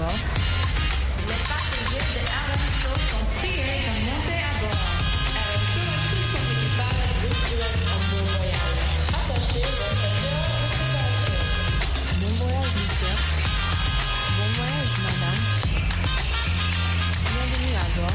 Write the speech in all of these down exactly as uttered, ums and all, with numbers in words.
bord. Les passagers de R M Show sont priés de monter à bord. R M Show et tout son équipage vous souhaitent un bon voyage. Attachez vos ceintures de sécurité. Bon voyage, monsieur. Bon voyage, madame. Bienvenue à bord.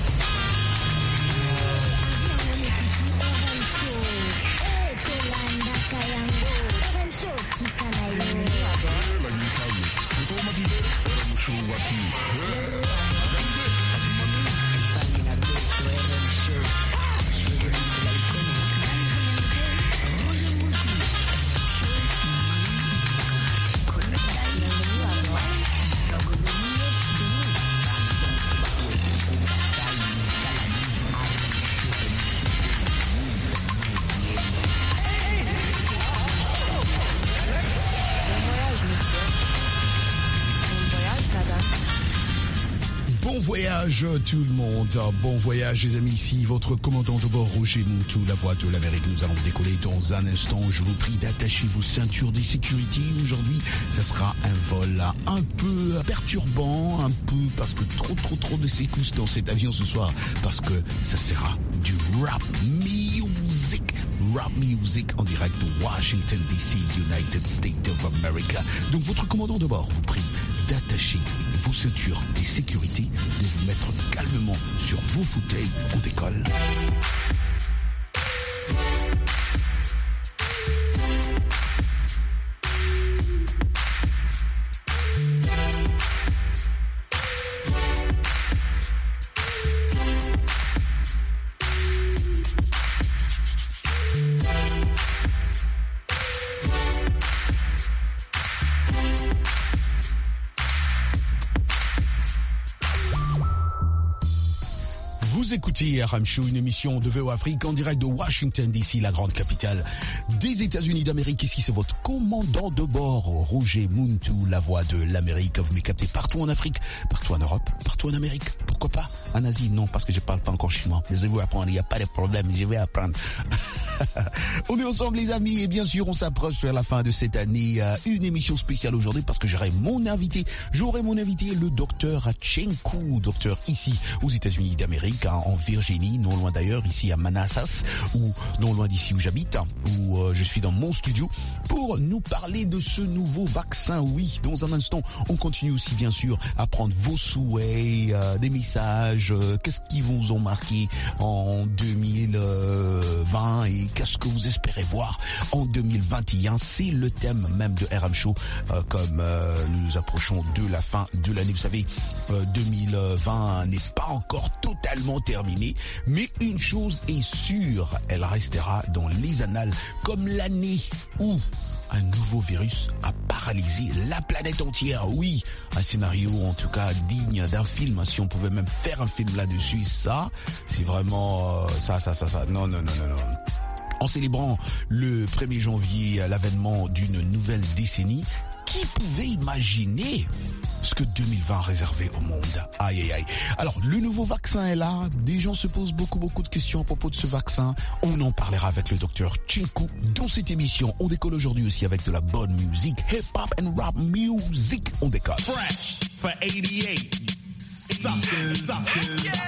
Bon voyage tout le monde, bon voyage les amis, ici votre commandant de bord Roger Moutou, la voix de l'Amérique. Nous allons décoller dans un instant, je vous prie d'attacher vos ceintures de sécurité. Aujourd'hui, ça sera un vol un peu perturbant, un peu parce que trop trop trop de secousses dans cet avion ce soir, parce que ça sera du rap music. Rap music en direct de Washington D C, United States of America. Donc votre commandant de bord vous prie d'attacher vos ceintures de sécurité, de vous mettre calmement sur vos fauteuils. On décolle. Vous écoutez R M Show, une émission de V O Afrique en direct de Washington D C, la grande capitale des États-Unis d'Amérique. Ici, c'est votre commandant de bord, Roger Moutou, la voix de l'Amérique. Vous m'avez capté partout en Afrique, partout en Europe, partout en Amérique. Pourquoi pas en Asie? Non, parce que je parle pas encore chinois. Mais je vais apprendre, il n'y a pas de problème, je vais apprendre. On est ensemble les amis et bien sûr on s'approche vers la fin de cette année. Euh, une émission spéciale aujourd'hui parce que j'aurai mon invité. J'aurai mon invité le docteur Tchenkou, docteur ici aux États-Unis d'Amérique, hein, en Virginie, non loin d'ailleurs, ici à Manassas, ou non loin d'ici où j'habite, hein, où euh, je suis dans mon studio, pour nous parler de ce nouveau vaccin. Oui, dans un instant, on continue aussi bien sûr à prendre vos souhaits, euh, des messages, euh, qu'est-ce qui vous ont marqué en deux mille vingt et qu'est-ce que vous espérez voir en deux mille vingt et un. C'est le thème même de R M Show, euh, comme euh, nous nous approchons de la fin de l'année. Vous savez, euh, deux mille vingt n'est pas encore totalement terminé, mais une chose est sûre, elle restera dans les annales comme l'année où un nouveau virus a paralysé la planète entière. Oui, un scénario en tout cas digne d'un film. Si on pouvait même faire un film là-dessus, ça, c'est vraiment euh, ça, ça, ça, ça. Non, non, non, non, non. En célébrant le premier janvier l'avènement d'une nouvelle décennie, qui pouvait imaginer ce que deux mille vingt réservait au monde? Aïe, aïe, aïe. Alors, le nouveau vaccin est là. Des gens se posent beaucoup, beaucoup de questions à propos de ce vaccin. On en parlera avec le docteur Tchenkou dans cette émission. On décolle aujourd'hui aussi avec de la bonne musique. Hip-hop and rap music. On décolle. Fresh for eighty-eight. Suckers, suckers, yeah.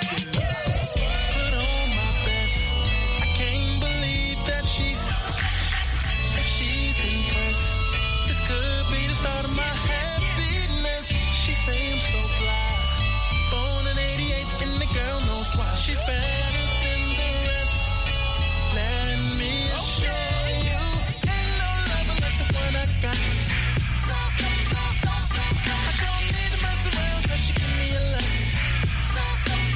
Start of my happiness. She say I'm so fly. Born in eighty-eight and the girl knows why. She's better than the rest. Let me assure you, ain't no lover like the one I got. So, so, so, so, so, so. I don't need to mess around 'cause she give me a lot. So, so,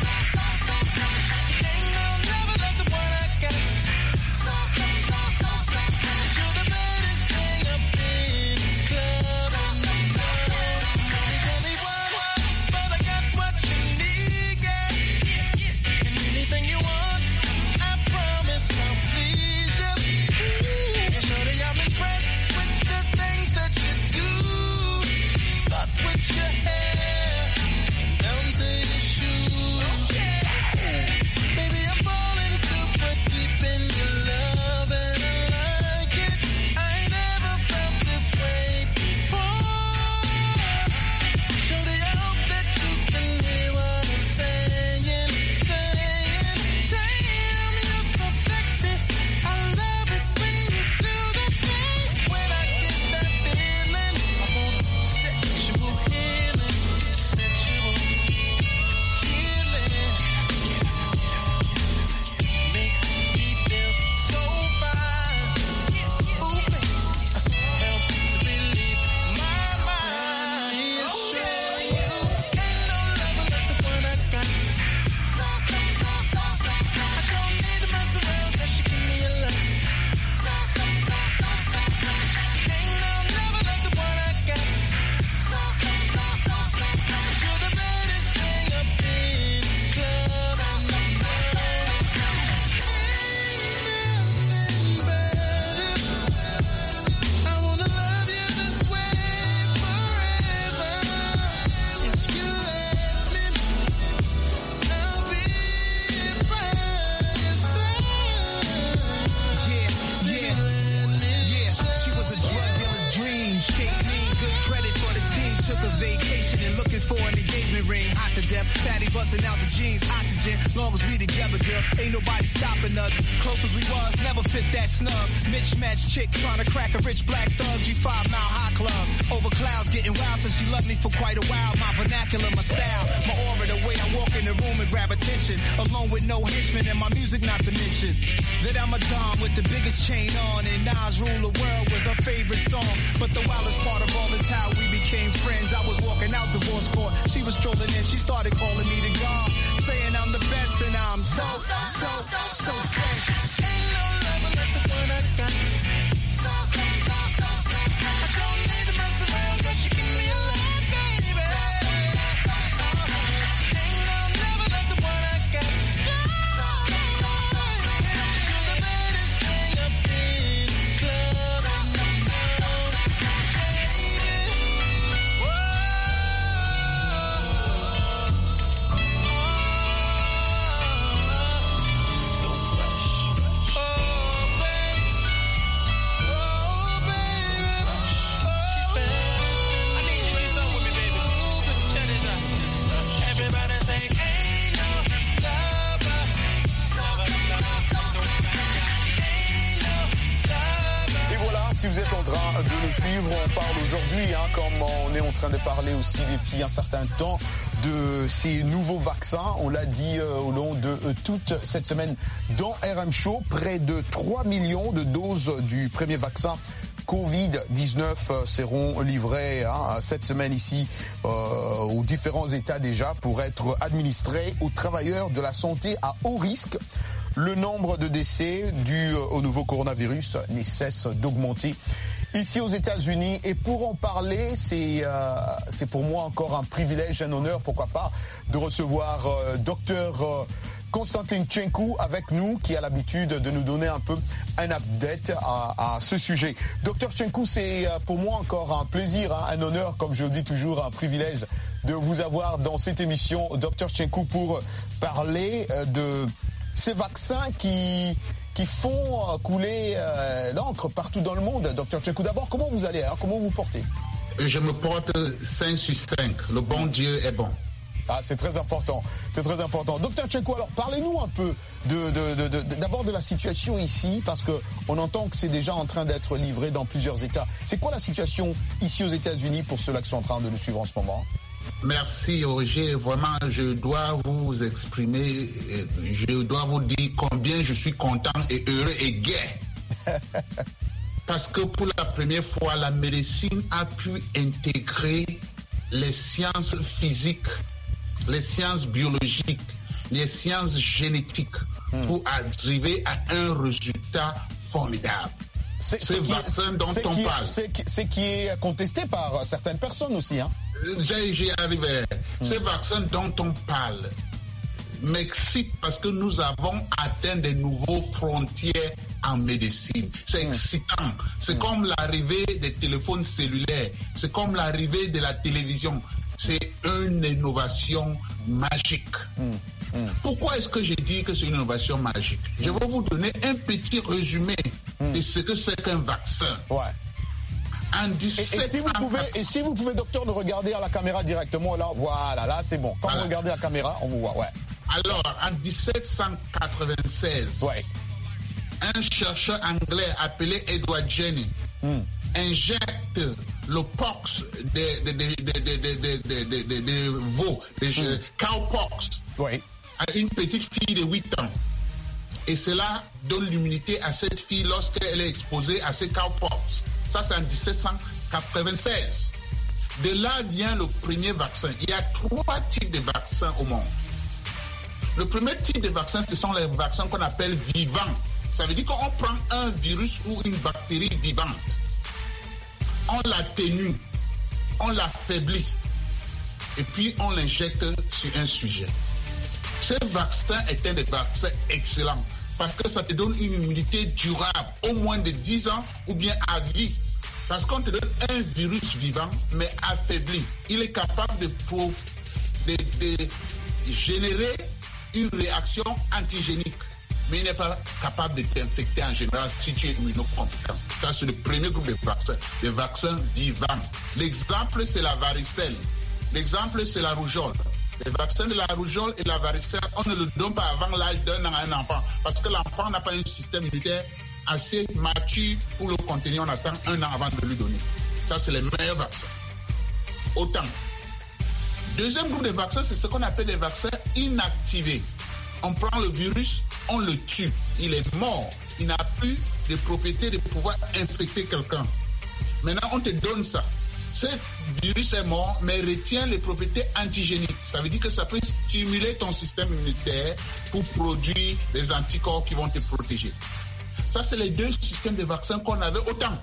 busting out the jeans, oxygen. Long as we together, girl, ain't nobody stopping us. Close as we was, never fit that snug. Mismatched chick trying to crack a rich black thug. G five Mile High Club. Over clouds getting wild since she loved me for quite a while. My vernacular, my style, my aura, the way I walk in the room and grab attention. Alone with no henchmen and my music not to mention. That I'm a dom with the biggest chain on. And Nas Rule the World was her favorite song. But the wildest part of all is how we became friends. I was walking out divorce court. She was strolling in. She started calling me the God. Saying I'm the best and I'm so, so, so, so fresh. Ain't no love like the one I got. So, so, so, so, so, so. I don't need to mess around, cause you give me a lot, baby. So, so, so, so, so. Ain't no love like the one I got. So, so, so, so, so. You're the baddest thing up in this club. And I'm so, baby. Whoa. So fresh. Oh, baby. Oh, baby. She's better. I need you to do something with me, baby. Check this out. Everybody say, ain't no lover. Et voilà, si vous êtes en train de nous suivre, on parle aujourd'hui, hein, comme on est en train de parler aussi depuis un certain temps, de ces nouveaux vaccins. On l'a dit euh, au long de euh, toute cette semaine dans R M Show, près de trois millions de doses du premier vaccin covid dix-neuf euh, seront livrées hein, cette semaine ici euh, aux différents États déjà pour être administrés aux travailleurs de la santé à haut risque. Le nombre de décès dus au nouveau coronavirus ne cesse d'augmenter ici aux États-Unis. Et pour en parler, c'est euh, c'est pour moi encore un privilège, un honneur, pourquoi pas, de recevoir euh, docteur euh, Konstantin Tchenkou avec nous, qui a l'habitude de nous donner un peu un update à, à ce sujet. docteur Tchenkou, c'est pour moi encore un plaisir, hein, un honneur, comme je le dis toujours, un privilège de vous avoir dans cette émission, docteur Tchenkou, pour parler euh, de ces vaccins qui, qui font couler euh, l'encre partout dans le monde. docteur Tchenkou, d'abord, comment vous allez, hein, comment vous portez? Je me porte cinq sur cinq. Le bon Dieu est bon. Ah, c'est très important, c'est très important. docteur Tchenkou, alors parlez-nous un peu de, de, de, de, d'abord de la situation ici, parce qu'on entend que c'est déjà en train d'être livré dans plusieurs États. C'est quoi la situation ici aux États-Unis pour ceux-là qui sont en train de nous suivre en ce moment? Merci Roger, vraiment je dois vous exprimer, je dois vous dire combien je suis content et heureux et gai. Parce que pour la première fois, la médecine a pu intégrer les sciences physiques, les sciences biologiques, les sciences génétiques hmm. pour arriver à un résultat formidable. C'est ce vaccin dont on qui, parle. C'est qui est contesté par certaines personnes aussi, hein? J'y arriverai. Mmh. Ce vaccin dont on parle m'excite parce que nous avons atteint de nouvelles frontières en médecine. C'est mmh. excitant. C'est mmh. comme l'arrivée des téléphones cellulaires. C'est comme l'arrivée de la télévision. C'est une innovation magique. Mmh. Mmh. Pourquoi est-ce que je dis que c'est une innovation magique? mmh. Je vais vous donner un petit résumé mmh. de ce que c'est qu'un vaccin. Ouais. En dix-sept et, et, si vous pouvez, et si vous pouvez, docteur, nous regarder à la caméra directement, là, voilà, là, c'est bon. Quand voilà. vous regardez à la caméra, on vous voit, ouais. Alors, en dix-sept cent quatre-vingt-seize, ouais. un chercheur anglais appelé Edward Jenner mm. injecte le pox des de, de, de, de, de, de, de, de, de veaux, des mm. cowpox, ouais. à une petite fille de huit ans. Et cela donne l'immunité à cette fille lorsqu'elle est exposée à ces cowpox. Ça, c'est en dix-sept cent quatre-vingt-seize. De là vient le premier vaccin. Il y a trois types de vaccins au monde. Le premier type de vaccin, ce sont les vaccins qu'on appelle vivants. Ça veut dire qu'on prend un virus ou une bactérie vivante. On l'atténue, on l'affaiblit, et puis on l'injecte sur un sujet. Ce vaccin est un des vaccins excellents. Parce que ça te donne une immunité durable, au moins de dix ans ou bien à vie. Parce qu'on te donne un virus vivant, mais affaibli. Il est capable de, pro, de, de générer une réaction antigénique. Mais il n'est pas capable de t'infecter en général si tu es immunocompétent. Ça, c'est le premier groupe de vaccins, des vaccins vivants. L'exemple, c'est la varicelle. L'exemple, c'est la rougeole. Les vaccins de la rougeole et la varicelle, on ne le donne pas avant l'âge d'un an à un enfant parce que l'enfant n'a pas un système immunitaire assez mature pour le contenir. On attend un an avant de lui donner. Ça, c'est les meilleurs vaccins. Autant. Deuxième groupe de vaccins, c'est ce qu'on appelle des vaccins inactivés. On prend le virus, on le tue. Il est mort. Il n'a plus de propriété de pouvoir infecter quelqu'un. Maintenant, on te donne ça. Ce virus est mort, mais retient les propriétés antigéniques. Ça veut dire que ça peut stimuler ton système immunitaire pour produire des anticorps qui vont te protéger. Ça, c'est les deux systèmes de vaccins qu'on avait autant.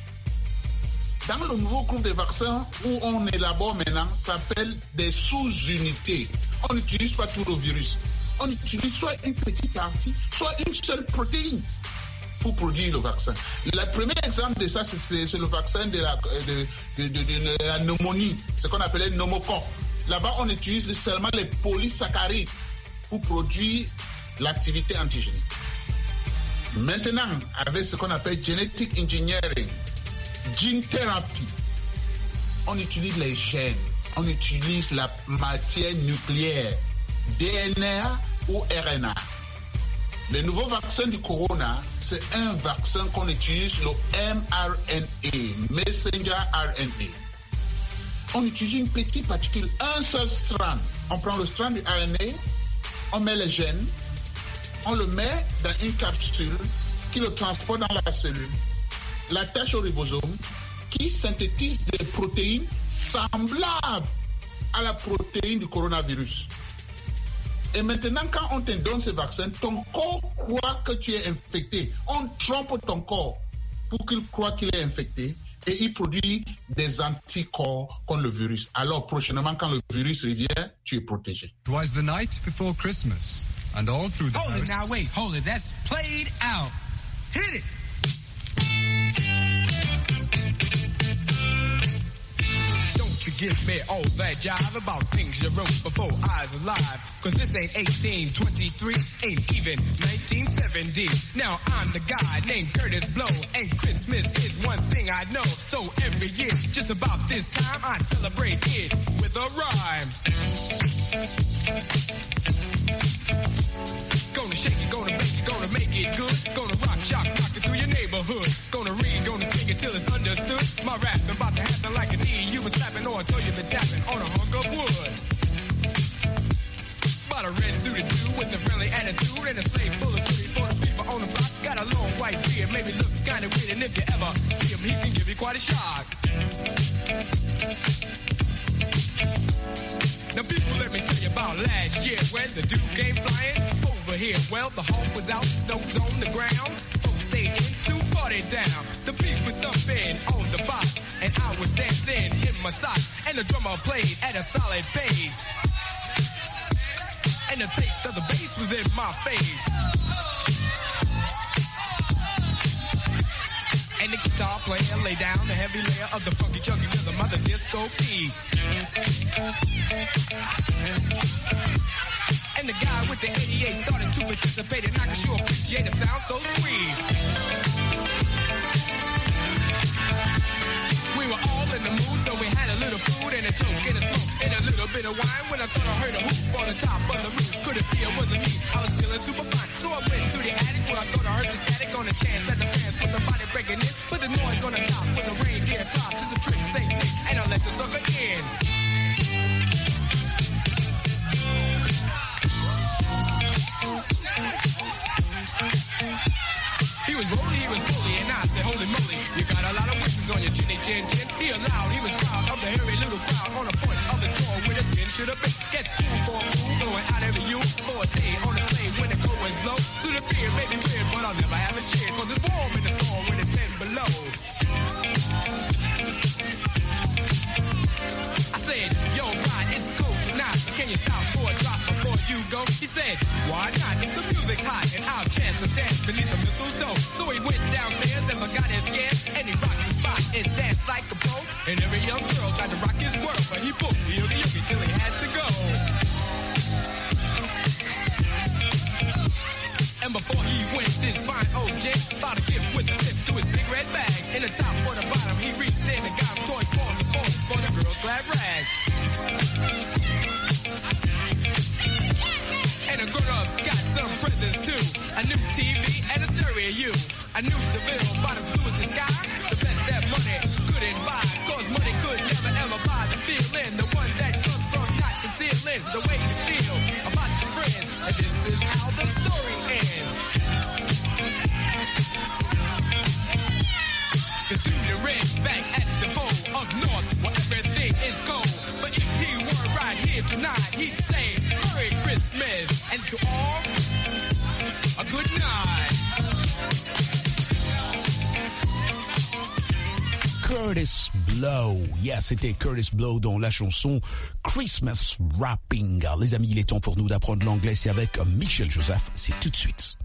Dans le nouveau groupe de vaccins où on élabore maintenant, ça s'appelle des sous-unités. On n'utilise pas tout le virus. On utilise soit une petite partie, soit une seule protéine pour produire le vaccin. Le premier exemple de ça, c'est, c'est le vaccin de la, de, de, de, de la pneumonie, ce qu'on appelait pneumocoque. Là-bas, on utilise seulement les polysaccharides pour produire l'activité antigénique. Maintenant, avec ce qu'on appelle genetic engineering, gene therapy, on utilise les gènes, on utilise la matière nucléaire, D N A ou R N A. Le nouveau vaccin du corona, c'est un vaccin qu'on utilise, le M R N A, Messenger R N A. On utilise une petite particule, un seul strand. On prend le strand du R N A, on met les gènes, on le met dans une capsule qui le transporte dans la cellule, l'attache au ribosome, qui synthétise des protéines semblables à la protéine du coronavirus. Et maintenant, quand on te donne ce vaccin, ton corps croit que tu es infecté. On trompe ton corps pour qu'il croit qu'il est infecté et il produit des anticorps contre le virus. Alors, prochainement, quand le virus revient, tu es protégé. It was the night before Christmas, and all through the Hold house... it now, wait, hold it. That's played out. Hit it! To give me all that jive about things you wrote before I was alive. Cause this ain't eighteen twenty-three, ain't even nineteen seventy. Now I'm the guy named Curtis Blow, and Christmas is one thing I know. So every year, just about this time, I celebrate it with a rhyme. Gonna shake it, gonna bake it, gonna make it good. Gonna rock, shock, rock it through your neighborhood. Gonna read, gonna sing it till it's understood. My rap's about to happen like an E. You been slapping or until you been tapping on a hunk of wood. Bought a red suited dude with a friendly attitude and a slave full of goodies for the people on the block. Got a long white beard, maybe looks kinda weird, and if you ever see him, he can give you quite a shock. Now people, let me tell you about last year when the dude came flying over here. Well, the home was out, snow was on the ground. Folks stayed in to party down. The beat was thumping on the box, and I was dancing in my socks. And the drummer played at a solid pace, and the taste of the bass was in my face. And the guitar player lay down the heavy layer of the funky chunky rhythm of the disco beat. And the guy with the eighty-eight started to participate, and I can sure appreciate the sound so sweet. We were all in the mood, so we had a little food and a joke and a smoke and a little bit of wine. When I thought I heard a hoop on the top of the roof, could it be it wasn't me? I was feeling super fine, so I went to the attic where I thought I heard the static on the chance that the fans was somebody breaking in. Put the noise on the top with a reindeer drop, just a trick, say Nick, and I let the sucker in. He was rolling, he was bully, and I said, holy moly, you got a lot of wishes on your chinny chin chin. He allowed, he was proud of the hairy little crowd on the point of the door where the skin should have been. Gets cool for a move, going out every you for a day on the slave when the cold winds blow. To the beer, may be weird, but I'll never have a cheer, cause it's warm in the storm when it's ten below. I said, yo, Rod, it's cold tonight. Can you stop for a drop before you go? He said, why not? If the music's hot and I'll chance to dance beneath the mistletoe. So he went downstairs and forgot his scares, and he rocked the spot and danced like a pro. And every young girl tried to rock his world, but he booked the yogi yogi till he had to go. And before he went, this fine old gent bought a gift with a sip to his big red bag. In the top or the bottom, he reached in and got toy for the boys for the girls' glad rags. some presents too. A new T V and a stereo U. A new Seville, about as blue as the sky. The best that money couldn't buy. Cause money could never ever buy the feeling. The one that comes from not concealing the way you feel about your friends. And this is how the story ends. The dude red back at the bowl of North where everything is gold. But if he were right here tonight, he'd say Merry Christmas and to all a good night. Curtis Blow. Yeah, c'était Curtis Blow dans la chanson Christmas Wrapping. Les amis, il est temps pour nous d'apprendre l'anglais. C'est avec Michel Joseph. C'est tout de suite.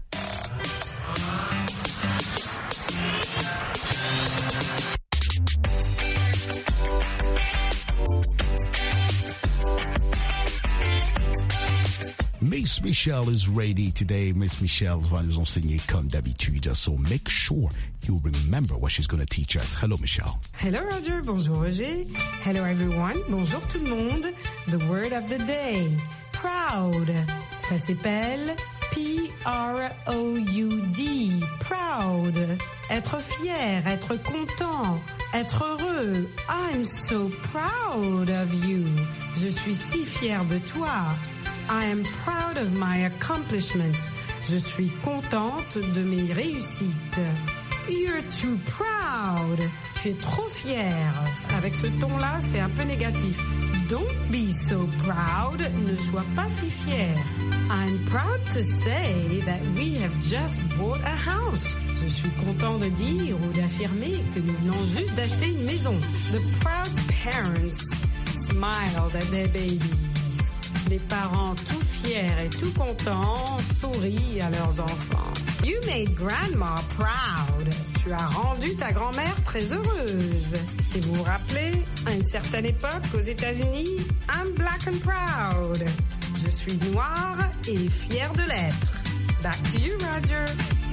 Miss Michelle is ready today. Miss Michelle va nous enseigner comme d'habitude. So make sure you remember what she's going to teach us. Hello, Michelle. Hello, Roger. Bonjour, Roger. Hello, everyone. Bonjour, tout le monde. The word of the day. Proud. Ça s'appelle P R O U D. Proud. Être fier, être content, être heureux. I'm so proud of you. Je suis si fière de toi. I am proud of my accomplishments. Je suis contente de mes réussites. You're too proud. Tu es trop fière. Avec ce ton-là, c'est un peu négatif. Don't be so proud. Ne sois pas si fière. I'm proud to say that we have just bought a house. Je suis content de dire ou d'affirmer que nous venons juste d'acheter une maison. The proud parents smiled at their babies. Les parents tout fiers et tout contents sourient à leurs enfants. You made grandma proud. Tu as rendu ta grand-mère très heureuse. Et vous vous rappelez, à une certaine époque aux États-Unis, I'm black and proud. Je suis noire et fière de l'être. Back to you, Roger.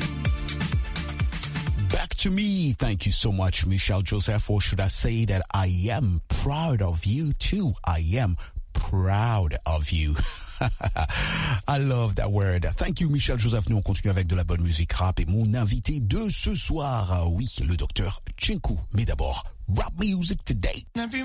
Back to me. Thank you so much, Michelle Joseph. Or should I say that I am proud of you too? I am proud of you. I love that word. Thank you, Michel Joseph. Nous, on continue avec de la bonne musique rap et mon invité de ce soir, oui, le docteur Chinkou. Mais d'abord, rap music today.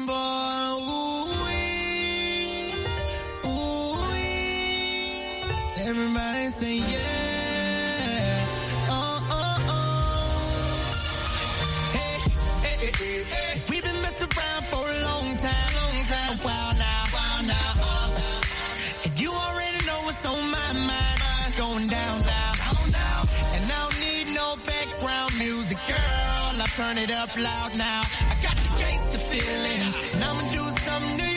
Everybody say yeah. Oh, oh, oh. Hey, hey, hey, hey, hey. We've been messing around for a long time, long time. A while now, while now. Uh. And you already know what's on my mind. Going down, down, down, down. And I don't need no background music, girl. I turn it up loud now. I got the gangsta feeling, and I'ma do something to you.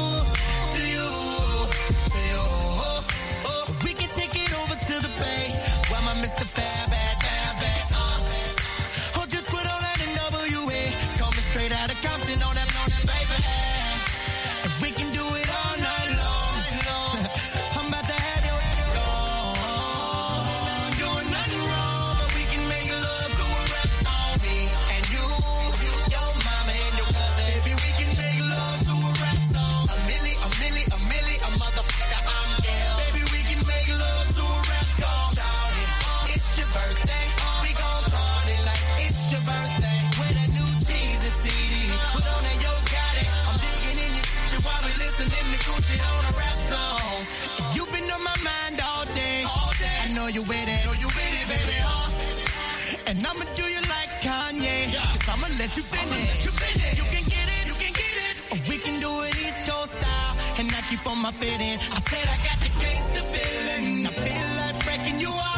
Mister Fab, bad, bad, bad, uh. Oh, just put all that in W A. Coming straight out of Compton on that, on that, baby. And we can do it all night long. I'm about to have your head gone. I'm doing nothing wrong, but we can make love to a rap song. Me and you, your mama and your cousin. Baby, we can make love to a rap song. A milli, a milli, a milli, a motherfucker, I'm down. Baby, we can make love to a rap song. It's your birthday, we gon' party like it's your birthday. With a new cheesy C D, put on that Yo Got It. I'm digging in your picture while we listening to Gucci on a rap song. You've been on my mind all day, all day. I know you with it, know you with it, baby, huh? And I'ma do you like Kanye, cause I'ma let you finish. Let you, finish. You can get it, you can get it. Or we can do it East Coast style, and I keep on my fitting. I said I got the gangsta feeling, I feel like breaking you off.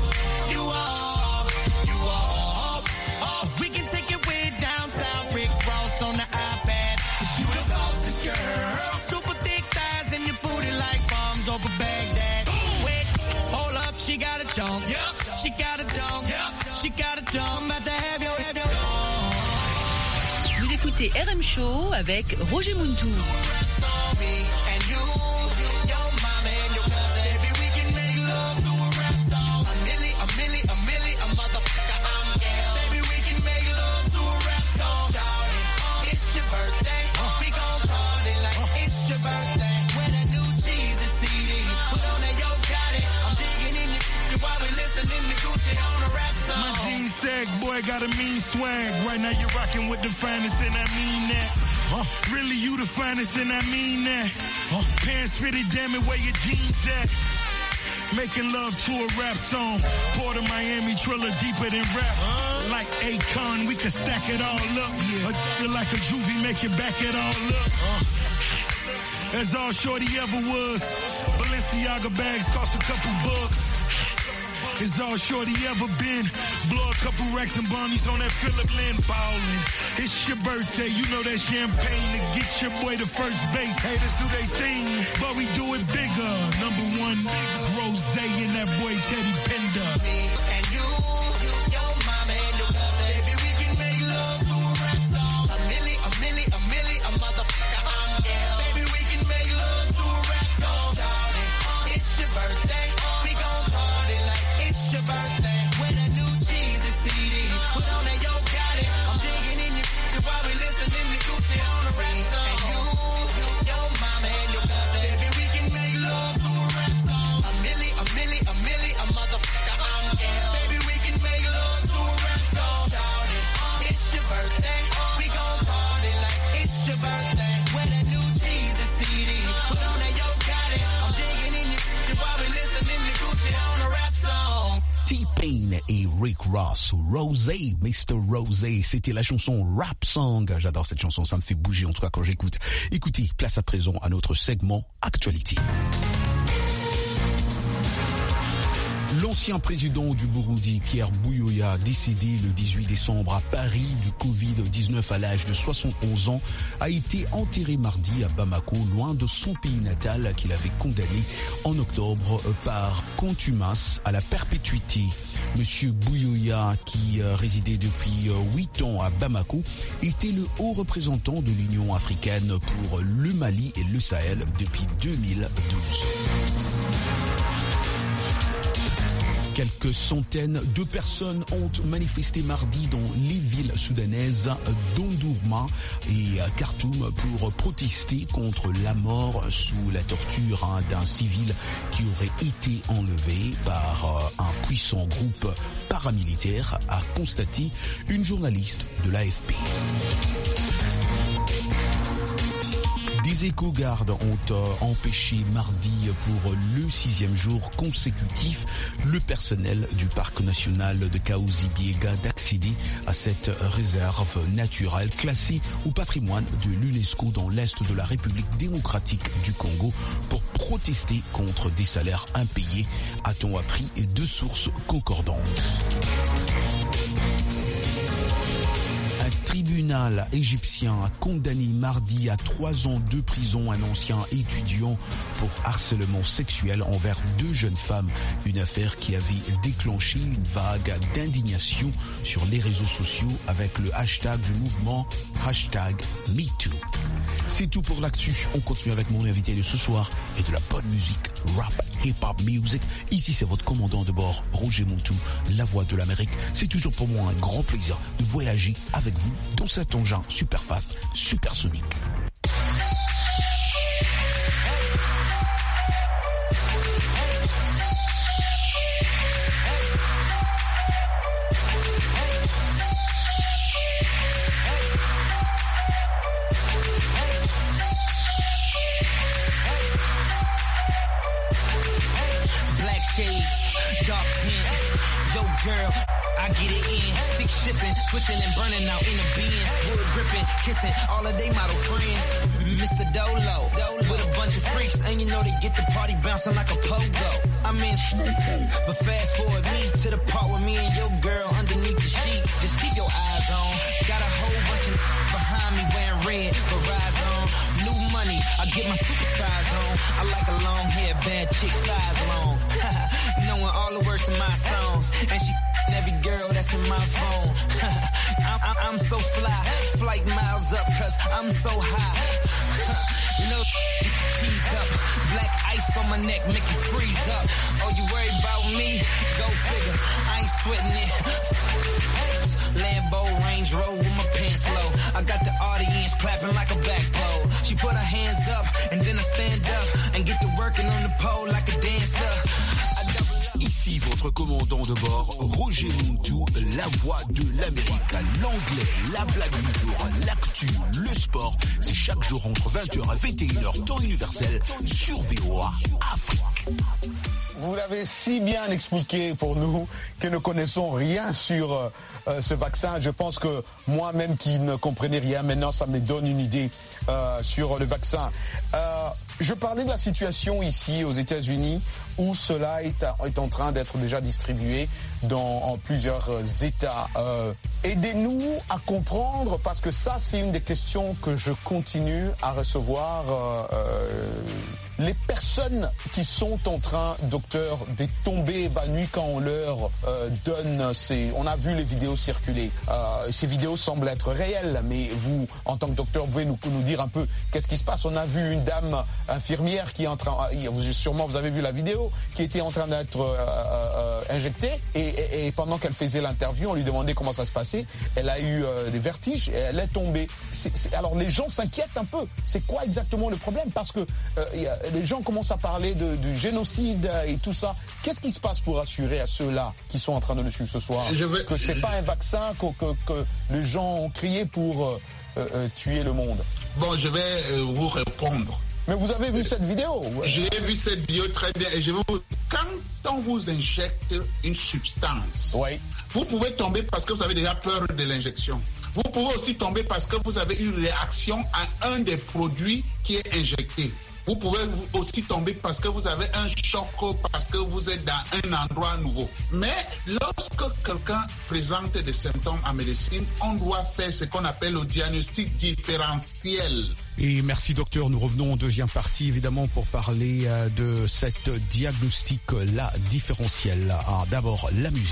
On the iPad, cause you the boss's girl. Super thick thighs and your booty like bombs over Baghdad. Wait, hold up, she got a dunk. Yep. She got a dunk. Yep. She got a dunk. I'm about to have your, have your. Vous écoutez R M Show avec Roger Muntou. Birthday, with a new cheesy C D. Put on that Yo Got It. I'm digging in swag, boy, got a mean swag. Right now you're rocking with the finest, and I mean that. Huh? Really, you the finest, and I mean that. Huh? Pants fitted, damn it, where your jeans at? Making love to a rap song. Port of Miami, Triller deeper than rap. Uh, like Akon, we can stack it all up. Yeah. A, like a juvie, make it back it all up. Uh, that's all shorty ever was. Balenciaga bags cost a couple bucks. It's all shorty ever been. Blow a couple racks and bunnies on that Phillip Lynn ballin'. It's your birthday, you know that champagne to get your boy to first base. Haters do they thing, but we do it bigger. Number one, Rose and that boy Teddy Pender. And you, your mama and your cousin, baby, we can make love to a rap song. A milli, a milli, a milli, a motherfucker, I'm down. Baby, we can make love to a rap song. Shawty, it's your birthday, we gon' party like it's your birthday. When a new Jesus C D, put on that yo got it. I'm digging in your picture while we listening to Gucci on a rap song. And you, your mama and your cousin, baby, we can make love to a rap song. A milli, a milli, a milli, a motherfucker, I'm down. Baby, we can make love to a rap song. Shawty, it's your birthday, we gon' party like it's your birthday. When a new Jesus C D, put on that yo got it. I'm digging in your picture while we listening to Gucci on a rap song. T-Pain et Rick Ross, Rosé, mister Rosé, c'était la chanson Rap Song. J'adore cette chanson, ça me fait bouger en tout cas quand j'écoute. Écoutez, place à présent à notre segment Actualité. L'ancien président du Burundi, Pierre Buyoya, décédé le dix-huit décembre à Paris du covid dix-neuf à l'âge de soixante-onze ans, a été enterré mardi à Bamako, loin de son pays natal qu'il avait condamné en octobre par contumace à la perpétuité. Monsieur Buyoya, qui résidait depuis huit ans à Bamako, était le haut représentant de l'Union africaine pour le Mali et le Sahel depuis deux mille douze. Quelques centaines de personnes ont manifesté mardi dans les villes soudanaises d'Omdurman et Khartoum pour protester contre la mort sous la torture hein, d'un civil qui aurait été enlevé par euh, un puissant groupe paramilitaire, a constaté une journaliste de l'A F P. Des éco-gardes ont euh, empêché mardi pour le sixième jour consécutif le personnel du parc national de Kahuzi-Biega d'accéder à cette réserve naturelle classée au patrimoine de l'UNESCO dans l'est de la République démocratique du Congo pour protester contre des salaires impayés, a-t-on appris de sources concordantes. Un tribunal égyptien a condamné mardi à trois ans de prison un ancien étudiant pour harcèlement sexuel envers deux jeunes femmes. Une affaire qui avait déclenché une vague d'indignation sur les réseaux sociaux avec le hashtag du mouvement hashtag MeToo. C'est tout pour l'actu. On continue avec mon invité de ce soir et de la bonne musique, rap, hip-hop music. Ici, c'est votre commandant de bord, Roger Montou, la voix de l'Amérique. C'est toujours pour moi un grand plaisir de voyager avec vous dans cet engin super fast, super sonique. Girl, I get it in, stick shipping, switching and burning out in the bins, wood gripping, kissing all of they model friends. Mister Dolo, with a bunch of freaks, and you know they get the party bouncing like a pogo. I'm in, but fast forward me to the part with me and your girl underneath the sheets. Just keep your eyes on. Got a whole bunch of behind me wearing red, Verizon. New money, I get my supersize on. I like a long hair, bad chick, thighs long. Knowing all the words to my songs, and she every girl that's in my phone. I'm, I'm, I'm so fly, flight miles up, cause I'm so high. You know, get your cheese up. Black ice on my neck, make you freeze up. Oh, you worried about me? Go figure. I ain't sweating it. Lambo, Range Rover with my pants low. I got the audience clapping like a backbone. She put her hands up, and then I stand up and get to working on the pole like a dancer. Ici votre votre commandant de bord, Roger Muntu, la voix de l'Amérique. L'anglais, la blague du jour, l'actu, le sport, c'est chaque jour entre vingt heures et vingt et une heures, temps universel, sur V O A Afrique. Vous l'avez si bien expliqué pour nous que ne connaissons rien sur euh, ce vaccin. Je pense que moi-même qui ne comprenais rien, maintenant ça me donne une idée euh, sur le vaccin. Euh, je parlais de la situation ici aux États-Unis où cela est, est en train d'être déjà distribué dans en plusieurs États. Euh, aidez-nous à comprendre, parce que ça c'est une des questions que je continue à recevoir. Euh, euh, les personnes qui sont en train, docteur, de tomber évanouies quand on leur euh, donne ces... On a vu les vidéos circuler. Euh, ces vidéos semblent être réelles, mais vous, en tant que docteur, vous pouvez nous, nous dire un peu qu'est-ce qui se passe. On a vu une dame infirmière qui est en train... Sûrement vous avez vu la vidéo, qui était en train d'être euh, euh, injectée, et, et, et pendant qu'elle faisait l'interview, on lui demandait comment ça se passait. Elle a eu euh, des vertiges et elle est tombée. C'est, c'est... Alors les gens s'inquiètent un peu. C'est quoi exactement le problème? Parce que euh, y a... les gens commencent à parler de, du génocide et tout ça. Qu'est-ce qui se passe pour assurer à ceux-là qui sont en train de le suivre ce soir veux, que c'est je... pas un vaccin que, que, que les gens ont crié pour euh, euh, tuer le monde? Bon, je vais euh, vous répondre. Mais vous avez vu cette vidéo? J'ai vu cette vidéo très bien et je vais vous... Quand on vous injecte une substance, oui. Vous pouvez tomber parce que vous avez déjà peur de l'injection. Vous pouvez aussi tomber parce que vous avez une réaction à un des produits qui est injecté. Vous pouvez aussi tomber parce que vous avez un choc, parce que vous êtes dans un endroit nouveau. Mais lorsque quelqu'un présente des symptômes en médecine, on doit faire ce qu'on appelle le diagnostic différentiel. Et merci docteur, nous revenons en deuxième partie évidemment pour parler euh, de cette diagnostic-là différentiel. Ah, d'abord la musique.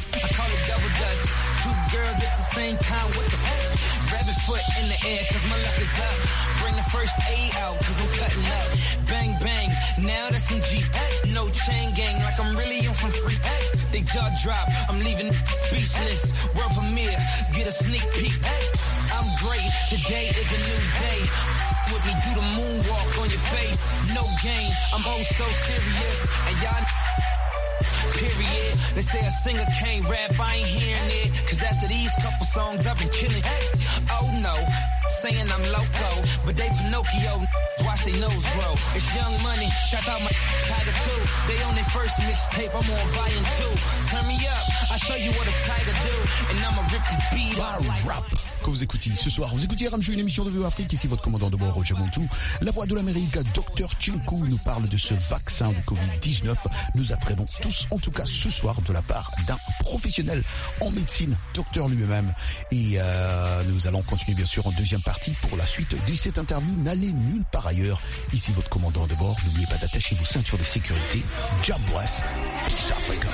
Foot in the air cause my luck is up. Bring the first aid out cause I'm cutting up. Bang bang, now that's some G. No chain gang like I'm really on some free. They jaw drop, I'm leaving speechless. World premiere, get a sneak peek. I'm great, today is a new day. With me do the moonwalk on your face. No games, I'm oh so serious. And y'all period. They say a singer can't rap, I ain't hearing it. Cause after these couple songs I've been killing. Oh no, saying I'm loco, but they Pinocchio, watch they nose grow. It's Young Money, shout out my Tiger two. They on their first mixtape, I'm on volume two. Turn me up, I'll show you what a tiger do. And I'ma rip this beat up like rap. Que vous écoutez ce soir, vous écoutez R M Show, une émission de V O Afrique, ici votre commandant de bord Roger Muntu. La voix de l'Amérique, docteur Chinku, nous parle de ce vaccin du covid dix-neuf. Nous apprenons tous, en tout cas ce soir, de la part d'un professionnel en médecine, docteur lui-même. Et euh, nous allons continuer bien sûr en deuxième partie pour la suite de cette interview. N'allez nulle part ailleurs. Ici votre commandant de bord. N'oubliez pas d'attacher vos ceintures de sécurité. Job bless. Peace Africa.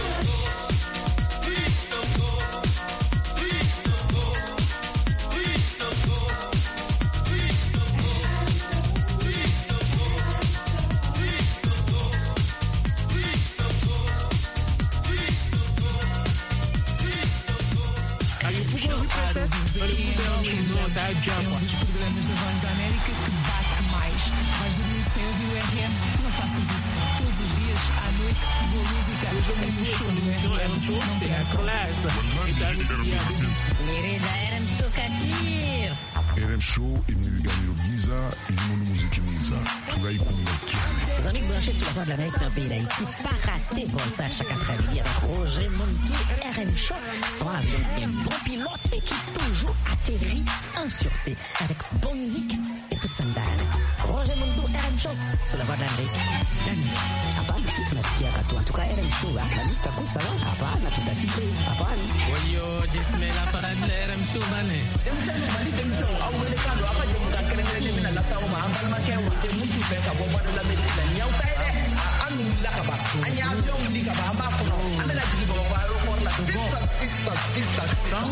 Nossa, é o Django. Um dos programas da Voz da América que bate mais. Vais dormir cedo e o R M, não faças isso. Todos os dias, à noite, boa música. É no show do R M. C'est la classe. Querida, R M Show Katir. R M Show imeniganiro bwiza irimo n'umuziki mwiza turayikunda cyane. Les amis branchés sur la voix de l'Amérique dans le pays d'Haïti, pas rater bon ça chaque après-midi avec Roger Muntu. R M Show sont avec des bons pilotes et qui toujours atterrit en sûreté avec bonne musique et peu de sandales. Roger Muntu, R M Show sur la voix de l'Amérique. La nuit. Hapana, tunasikia katu. En tout cas, R M Show, la liste kuu sawa. Hapana, tutasikia. Hapana. Oyo, jismela parade la R M Show bane. Demsema bali demsema. Au wele kando hapa je mutakelele mimi na la sawa mahamba make wote mtu peka bomba de l'Amérique la nyau taide. Anu la kaba. Anya avion ndi kaba amba kono. Amela jigi bo ba ro por la. Sisa sisa sisa.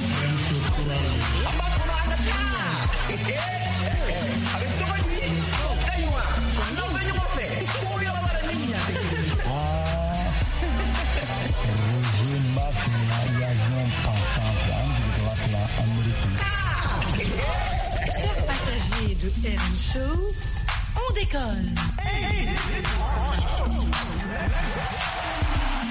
Amba kono ana tia. Eh eh. Avec ça va lui. Kaiwa. Non venez mo fe. Pour yo ba la niña. Roger Mafia, l'avion pensant de la américaine. Chers passagers de R M Show, on décolle.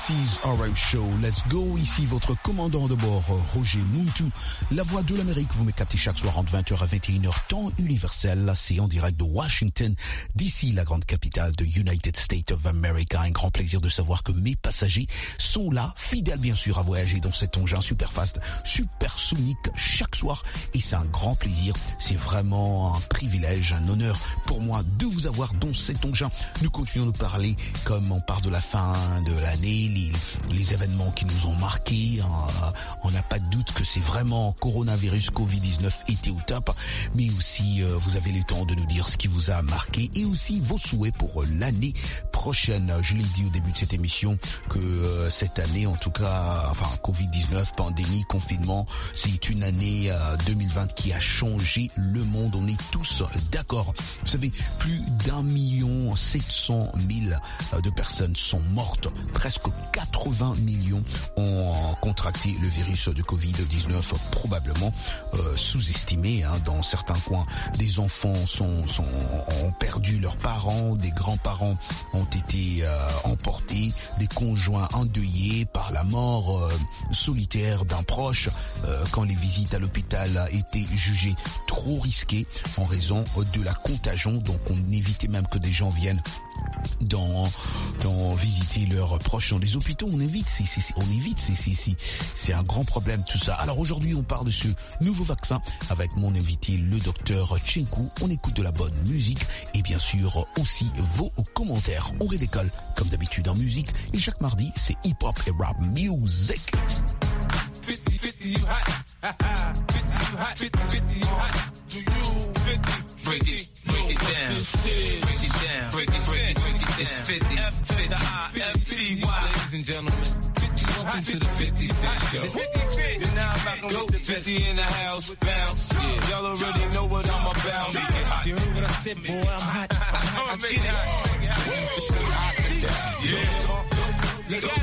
This is R M Show. Let's go. Ici votre commandant de bord, Roger Muntu. La voix de l'Amérique, vous me captez chaque soir entre vingt heures à vingt et une heures, temps universel. C'est en direct de Washington, d'ici la grande capitale de United States of America. Un grand plaisir de savoir que mes passagers sont là, fidèles bien sûr à voyager dans cet engin super fast, super sonique chaque soir. Et c'est un grand plaisir. C'est vraiment un privilège, un honneur pour moi de vous avoir dans cet engin. Nous continuons de parler comme on part de la fin de l'année, les, les événements qui nous ont marqués. Euh, on n'a pas de doute que c'est vraiment coronavirus, covid dix-neuf était au top, mais aussi euh, vous avez le temps de nous dire ce qui vous a marqué et aussi vos souhaits pour euh, l'année prochaine. Je l'ai dit au début de cette émission que euh, cette année, en tout cas, enfin covid dix-neuf, pandémie, confinement, c'est une année euh, deux mille vingt qui a changé le monde. On est tous d'accord. Vous savez, plus d'un million sept cent mille euh, de personnes sont mortes. Presque quatre-vingts millions ont contracté le virus de covid dix-neuf, probablement euh, sous-estimé. Hein, dans certains coins, des enfants sont, sont, ont perdu leurs parents, des grands-parents ont été euh, emportés, des conjoints endeuillés par la mort euh, solitaire d'un proche, euh, quand les visites à l'hôpital étaient jugées trop risquées en raison de la contagion. Donc on évitait même que des gens viennent dans, dans visiter leurs proches dans les hôpitaux. On évite, c'est, c'est, on évite, c'est, c'est, c'est, c'est un grand problème tout ça. Alors aujourd'hui, on parle de ce nouveau vaccin avec mon invité, le docteur Chenkou. On écoute de la bonne musique et bien sûr aussi vos commentaires. On redécolle comme d'habitude en musique et chaque mardi, c'est hip-hop et rap music. fifty, fifty, you hot. fifty, you hot. fifty, fifty, you hot. Do you fifty? Break it, break it down. Break it down. Break it, break it, break it down. It's fifty. F to the I, F T Y. Ladies and gentlemen, welcome to the fifty Cent Show. You're now rocking with the fifty in the house. Bounce. Yeah, y'all already know what I'm about. You heard what I said, boy? I'm hot. I'm get hot. Yeah. Let's go.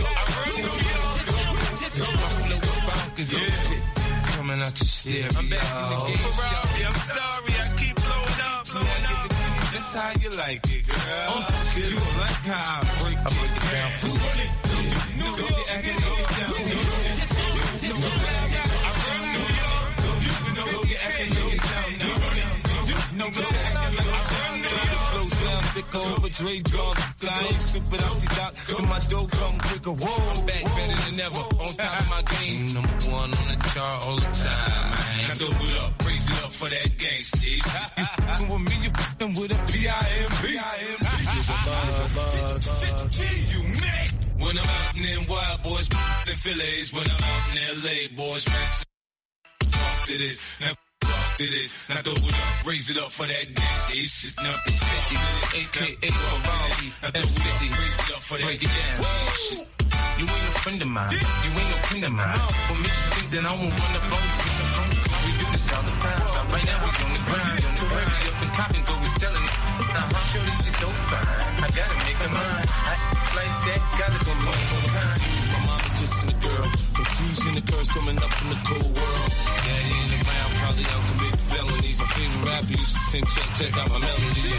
Yeah. Coming out your stereo. I'm back in the game. Ferrari, I'm sorry, I keep blowing up, blowing up. Just how you like it, girl. Oh, you don't like how I break, I break it down. Who run it? You know you acting it down. You know I run New York. You know you acting it down. You run it. You know you acting like I run New York. Flow sound sick over Dre gone. I ain't stupid, I see Doc. Then my dough come quicker. Whoa, back better than ever. On top of my game, number one on the chart all the time. Now throw it up, raise it up for that gangsta. With me, you f***ing with a P I M P. You mad? When I'm out in them wild boys, and Phillies. When I'm out in L A, boys, raps. Talk to this. Now to this. Now throw it up, raise it up for that gangsta. It's just not the fifty. A K A Ferrari. Now throw it up, raise it up for that gangsta. You ain't a friend of mine. You ain't no kin of mine. What makes you think that I won't run up on you? We do this all the time. So right now we on the grind. On the hurry up and cop and go, we selling it. Now I'm sure this shit so fine. I gotta make her mine. I act like that, gotta go one more time. My mama kissing a girl. Confusing the curse coming up in the cold world. Daddy in the round, probably out committing felonies. My favorite rapper used to sing, check, check out my melody.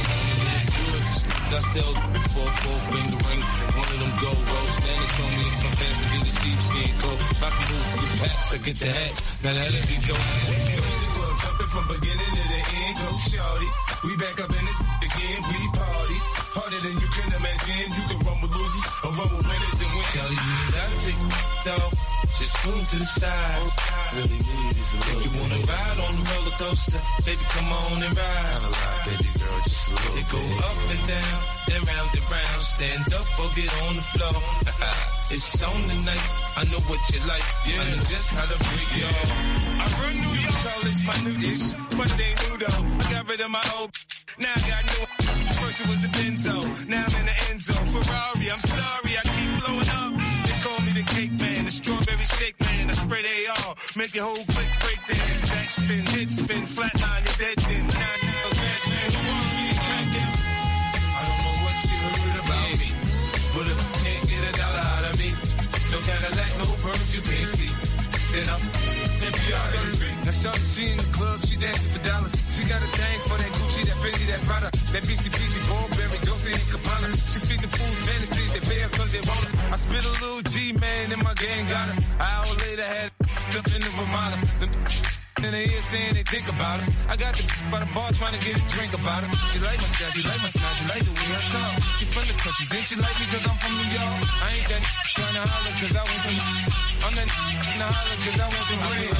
I sell for a four finger ring. One of them gold rolls. Then they told me if I'm fast, I get the sheepskin coat. If I can move a few packs, I get the hat. Now that'll be dope. Jumping from beginning to the end, go shorty. We back up in this again, we party. Harder than you can imagine. You can run with losers or run with winners and win. Tell you gotta take dog. Just move to the side. Really need is a little. If you wanna ride on the roller coaster, baby, come on and ride. Baby girl, just a little. It go up and down, then round and round. Stand up or get on the floor. It's on tonight. I know what you like. Yeah. I know just how to break you off. I run New York. Call this my new dish. Monday new though. I got rid of my old. Now I got new. First it was the Benzo. Now I'm in the end zone. Ferrari, I'm sorry. I keep blowing up. They call me the cake man, the strawberry shake man. I spray they all. Make your whole click break dance. Backspin, hit spin, flatline, you're dead then. Nine nails, red man. Who want me to crack it? I don't know what you heard about me. But if you can't get a dollar out of me, no Cadillac, no birds you can't see. Then I'm then be all right. Now shorty, she in the club, she dancing for dollars. She got a thing for that Gucci, that Fendi, that Prada, that B C B G, Burberry, Dolce and Gabbana. She feed the fools fantasies, they pay her cause they want her. I spit a little G, man, and my gang got it. An hour later, had up in the Ramada. In the ear saying they think about it. I got the by the bar trying to get a drink about it. She like my style, she like my smile, she like the way I talk. She from the country, then she like me cause I'm from New York. I ain't that trying to holler cause I want some. I'm that trying to holler cause I want some bread.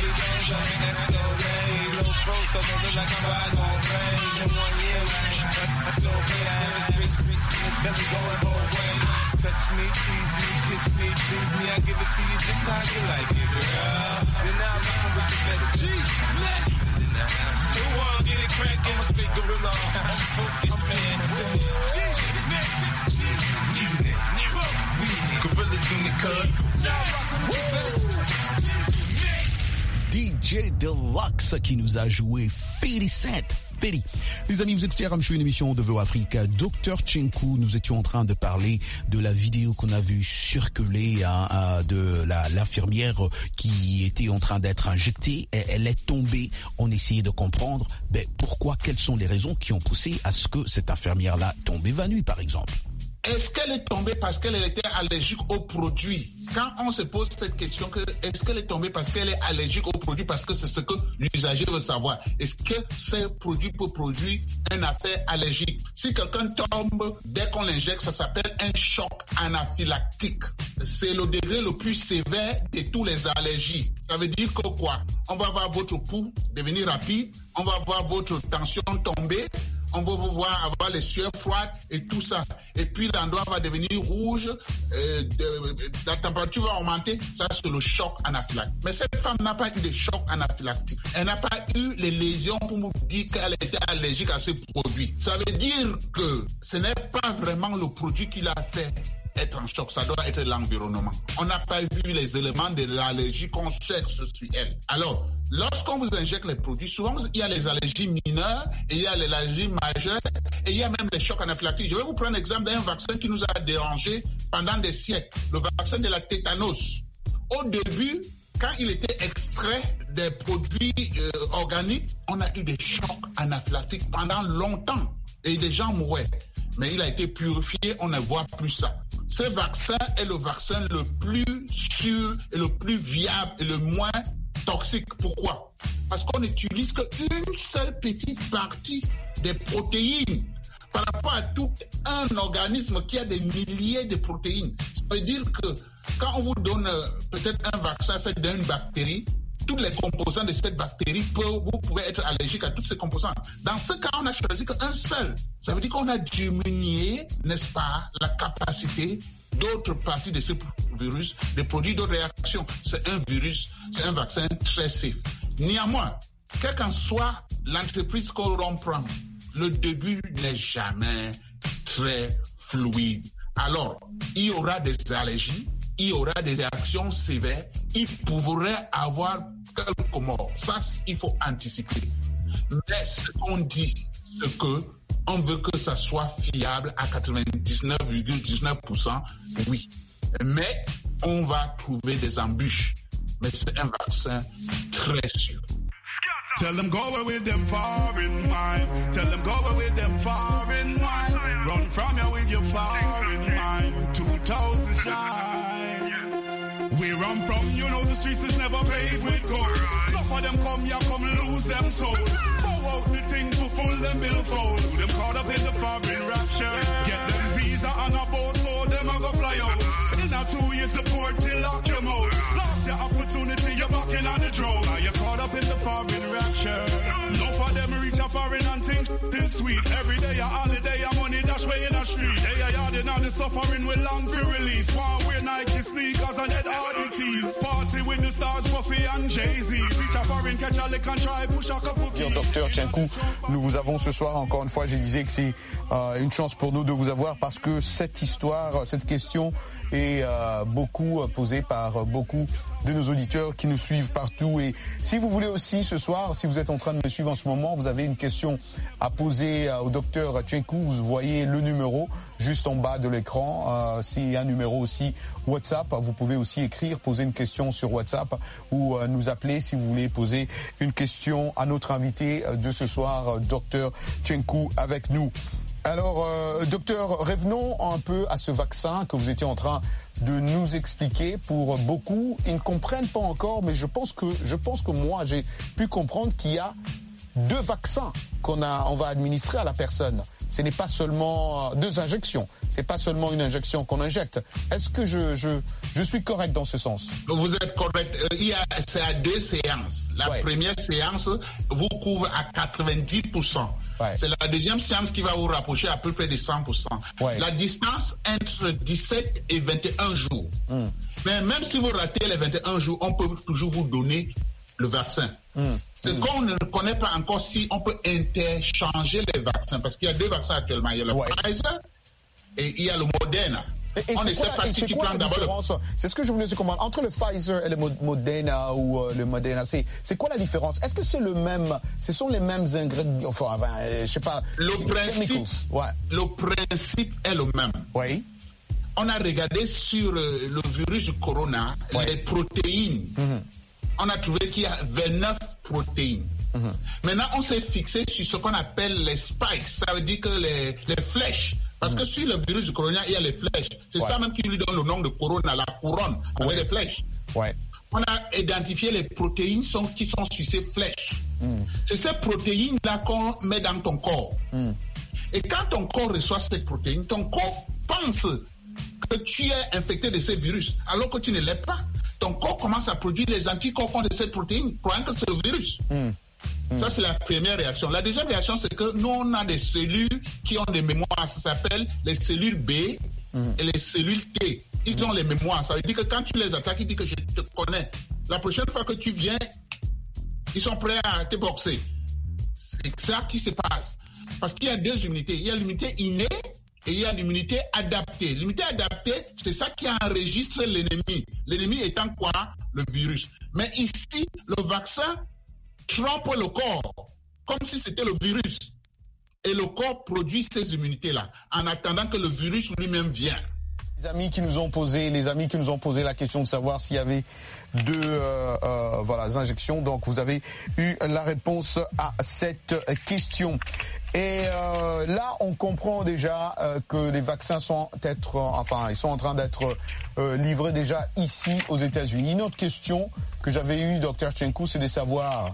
Low pro, so I look like I'm riding on range. In one year, I'm so bad, I have a street, street, street, tell me going both ways. Touch me, tease me, kiss me, please me, I give it to you just how you like it, girl. Then now I'm rocking with your best G, let in the house. The world get it crack, I'm a straight gorilla. I'm focused, man. G, G, G, Gorilla Unit, cuz. Now rocking with the best. D J Deluxe qui nous a joué fifty Cent. fifty. Les amis, vous écoutez Ramchou, une émission de V O Afrique. Docteur Tchenkou, nous étions en train de parler de la vidéo qu'on a vue circuler hein, hein, de la, l'infirmière qui était en train d'être injectée. Et elle est tombée. On essayait de comprendre ben, pourquoi, quelles sont les raisons qui ont poussé à ce que cette infirmière-là tombe évanouie, par exemple. Est-ce qu'elle est tombée parce qu'elle était allergique aux produits? Quand on se pose cette question, que est-ce qu'elle est tombée parce qu'elle est allergique aux produits, parce que c'est ce que l'usager veut savoir. Est-ce que ces produits peuvent produire un effet allergique? Si quelqu'un tombe dès qu'on l'injecte, ça s'appelle un choc anaphylactique. C'est le degré le plus sévère de tous les allergies. Ça veut dire que quoi? On va voir votre pouls devenir rapide, on va voir votre tension tomber, on va vous voir avoir les sueurs froides et tout ça. Et puis l'endroit va devenir rouge, euh, de, de, la température va augmenter. Ça, c'est le choc anaphylactique. Mais cette femme n'a pas eu de choc anaphylactique. Elle n'a pas eu les lésions pour nous dire qu'elle était allergique à ces produits. Ça veut dire que ce n'est pas vraiment le produit qui l'a fait être en choc, ça doit être l'environnement. On n'a pas vu les éléments de l'allergie qu'on cherche sur elle. Alors, lorsqu'on vous injecte les produits, souvent il y a les allergies mineures et il y a les allergies majeures et il y a même les chocs anaphylactiques. Je vais vous prendre l'exemple d'un vaccin qui nous a dérangé pendant des siècles, le vaccin de la tétanos. Au début, quand il était extrait des produits euh, organiques, on a eu des chocs anaphylactiques pendant longtemps et des gens mouraient. Mais il a été purifié, on ne voit plus ça. Ce vaccin est le vaccin le plus sûr et le plus viable et le moins toxique. Pourquoi? Parce qu'on n'utilise qu'une seule petite partie des protéines par rapport à tout un organisme qui a des milliers de protéines. Ça veut dire que quand on vous donne peut-être un vaccin fait d'une bactérie, tous les composants de cette bactérie, peuvent, vous pouvez être allergique à tous ces composants. Dans ce cas, on a choisi qu'un seul. Ça veut dire qu'on a diminué, n'est-ce pas, la capacité d'autres parties de ce virus de produire d'autres réactions. C'est un virus, c'est un vaccin très safe. Néanmoins, quelle qu'en soit l'entreprise qu'on prend, le début n'est jamais très fluide. Alors, il y aura des allergies, il y aura des réactions sévères, il pourrait avoir quelques morts. Ça, il faut anticiper. Mais ce qu'on dit, c'est que on veut que ça soit fiable à quatre-vingt-dix-neuf virgule dix-neuf pour cent, oui. Mais on va trouver des embûches. Mais c'est un vaccin très sûr. Tell them go away with them foreign mind. Tell them go away with them foreign mind. Run from you with your foreign mind. Two thousand shine. We run from, you know the streets is never paved with gold. Enough of them come here, come lose them soul. Bow out the thing to full them billfold. Them caught up in the foreign rapture. Get them visa on a boat so them a go fly out. In a two years the port till lock them out. Lost your opportunity, you're back in on the drone. Now you're caught up in the foreign rapture. Enough of them reach a foreign and think this sweet. Every day a holiday, a money dash way in the street. They are yarding on the suffering with long for release. One wear Nike sneakers and head oddities. Party with the stars, Puffy and Jay-Z. Reach a foreign, catch a lick and try, push a couple keys. Docteur Tchenkou, nous vous avons ce soir, encore une fois, je disais que c'est euh, une chance pour nous de vous avoir parce que cette histoire, cette question est euh, beaucoup posée par beaucoup de nos auditeurs qui nous suivent partout. Et si vous voulez aussi ce soir, si vous êtes en train de me suivre en ce moment, vous avez une question à poser au docteur Tchenkou, vous voyez le numéro juste en bas de l'écran. Euh, c'est un numéro aussi WhatsApp. Vous pouvez aussi écrire, poser une question sur WhatsApp ou euh, nous appeler si vous voulez poser une question à notre invité de ce soir, docteur Tchenkou, avec nous. Alors, euh, docteur, revenons un peu à ce vaccin que vous étiez en train de nous expliquer. Pour beaucoup, ils ne comprennent pas encore, mais je pense que, je pense que moi, j'ai pu comprendre qu'il y a deux vaccins qu'on a, on va administrer à la personne. Ce n'est pas seulement deux injections. C'est pas seulement une injection qu'on injecte. Est-ce que je, je, je suis correct dans ce sens? Vous êtes correct. Euh, il y a, c'est à deux séances. La ouais. première séance vous couvre à quatre-vingt-dix pour cent. Ouais. C'est la deuxième séance qui va vous rapprocher à peu près de cent pour cent. Ouais. La distance entre dix-sept et vingt et un jours. Mm. Mais même si vous ratez les vingt et un jours, on peut toujours vous donner le vaccin. Mmh. Ce mmh. qu'on ne connaît pas encore, si on peut interchanger les vaccins, parce qu'il y a deux vaccins actuellement. Il y a le ouais. Pfizer et il y a le Moderna. Et, et on ne sait pas si tu prends d'abord le... C'est ce que je voulais se comprendre. Entre le Pfizer et le Moderna ou euh, le Moderna, c'est, c'est quoi la différence? Est-ce que c'est le même, ce sont les mêmes ingrédients, enfin, enfin euh, je sais pas. Le principe, ouais. le principe est le même. Oui. On a regardé sur euh, le virus du corona, ouais. les protéines. Mmh. On a trouvé qu'il y a vingt-neuf protéines. Mmh. Maintenant, on s'est fixé sur ce qu'on appelle les spikes. Ça veut dire que les, les flèches. Parce mmh. que sur le virus du corona, il y a les flèches. C'est ouais. ça même qui lui donne le nom de corona, la couronne, avec ouais. les flèches. Ouais. On a identifié les protéines sont, qui sont sur ces flèches. Mmh. C'est ces protéines-là qu'on met dans ton corps. Mmh. Et quand ton corps reçoit ces protéines, ton corps pense que tu es infecté de ces virus, alors que tu ne l'es pas. Ton corps commence à produire les anticorps contre cette protéine, croyant que c'est le virus. Mm. Mm. Ça, c'est la première réaction. La deuxième réaction, c'est que nous, on a des cellules qui ont des mémoires. Ça s'appelle les cellules B mm. et les cellules T. Ils mm. ont les mémoires. Ça veut dire que quand tu les attaques, ils disent que je te connais. La prochaine fois que tu viens, ils sont prêts à te boxer. C'est ça qui se passe. Parce qu'il y a deux immunités. Il y a l'immunité innée et il y a l'immunité adaptée. L'immunité adaptée, c'est ça qui enregistre l'ennemi. L'ennemi étant quoi? Le virus. Mais ici, le vaccin trompe le corps, comme si c'était le virus. Et le corps produit ces immunités-là, en attendant que le virus lui-même vienne. Les amis qui nous ont posé, les amis qui nous ont posé la question de savoir s'il y avait deux euh, euh, voilà, injections. Donc, vous avez eu la réponse à cette question. Et euh, là, on comprend déjà euh, que les vaccins sont être, euh, enfin, ils sont en train d'être euh, livrés déjà ici aux États-Unis. Une autre question que j'avais eue, docteur Tchenkou, c'est de savoir,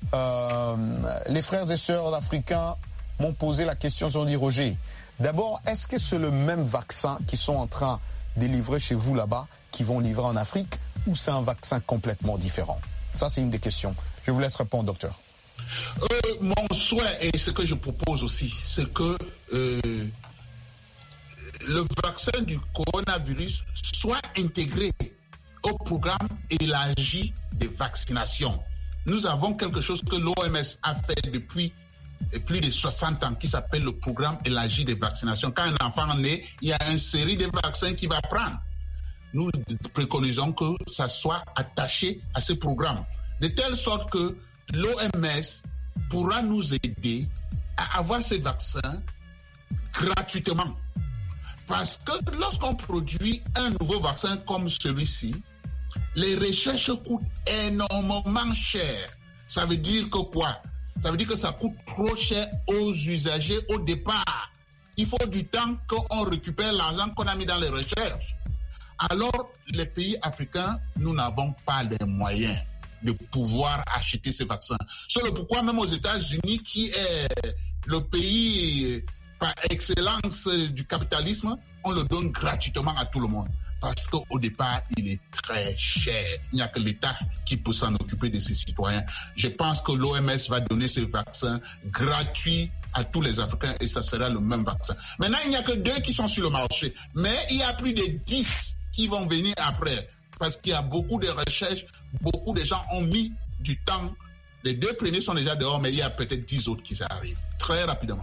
euh, les frères et sœurs africains m'ont posé la question, ils ont dit, Roger, d'abord, est-ce que c'est le même vaccin qu'ils sont en train de livrer chez vous là-bas, qu'ils vont livrer en Afrique, ou c'est un vaccin complètement différent? Ça, c'est une des questions. Je vous laisse répondre, docteur. Euh, mon souhait, et ce que je propose aussi, c'est que euh, le vaccin du coronavirus soit intégré au programme élargi de vaccination. Nous avons quelque chose que l'O M S a fait depuis plus de soixante ans, qui s'appelle le programme élargi de vaccination. Quand un enfant naît, il y a une série de vaccins qu'il va prendre. Nous préconisons que ça soit attaché à ce programme, de telle sorte que l'O M S pourra nous aider à avoir ces vaccins gratuitement. Parce que lorsqu'on produit un nouveau vaccin comme celui-ci, les recherches coûtent énormément cher. Ça veut dire que quoi? Ça veut dire que ça coûte trop cher aux usagers au départ. Il faut du temps qu'on récupère l'argent qu'on a mis dans les recherches. Alors, les pays africains, nous n'avons pas les moyens de pouvoir acheter ces vaccins. C'est le pourquoi même aux États-Unis, qui est le pays par excellence du capitalisme, on le donne gratuitement à tout le monde. Parce qu'au départ, il est très cher. Il n'y a que l'État qui peut s'en occuper de ses citoyens. Je pense que l'O M S va donner ces vaccins gratuits à tous les Africains et ça sera le même vaccin. Maintenant, il n'y a que deux qui sont sur le marché. Mais il y a plus de dix qui vont venir après. Parce qu'il y a beaucoup de recherches, beaucoup de gens ont mis du temps. Les deux premiers sont déjà dehors, mais il y a peut-être dix autres qui arrivent très rapidement.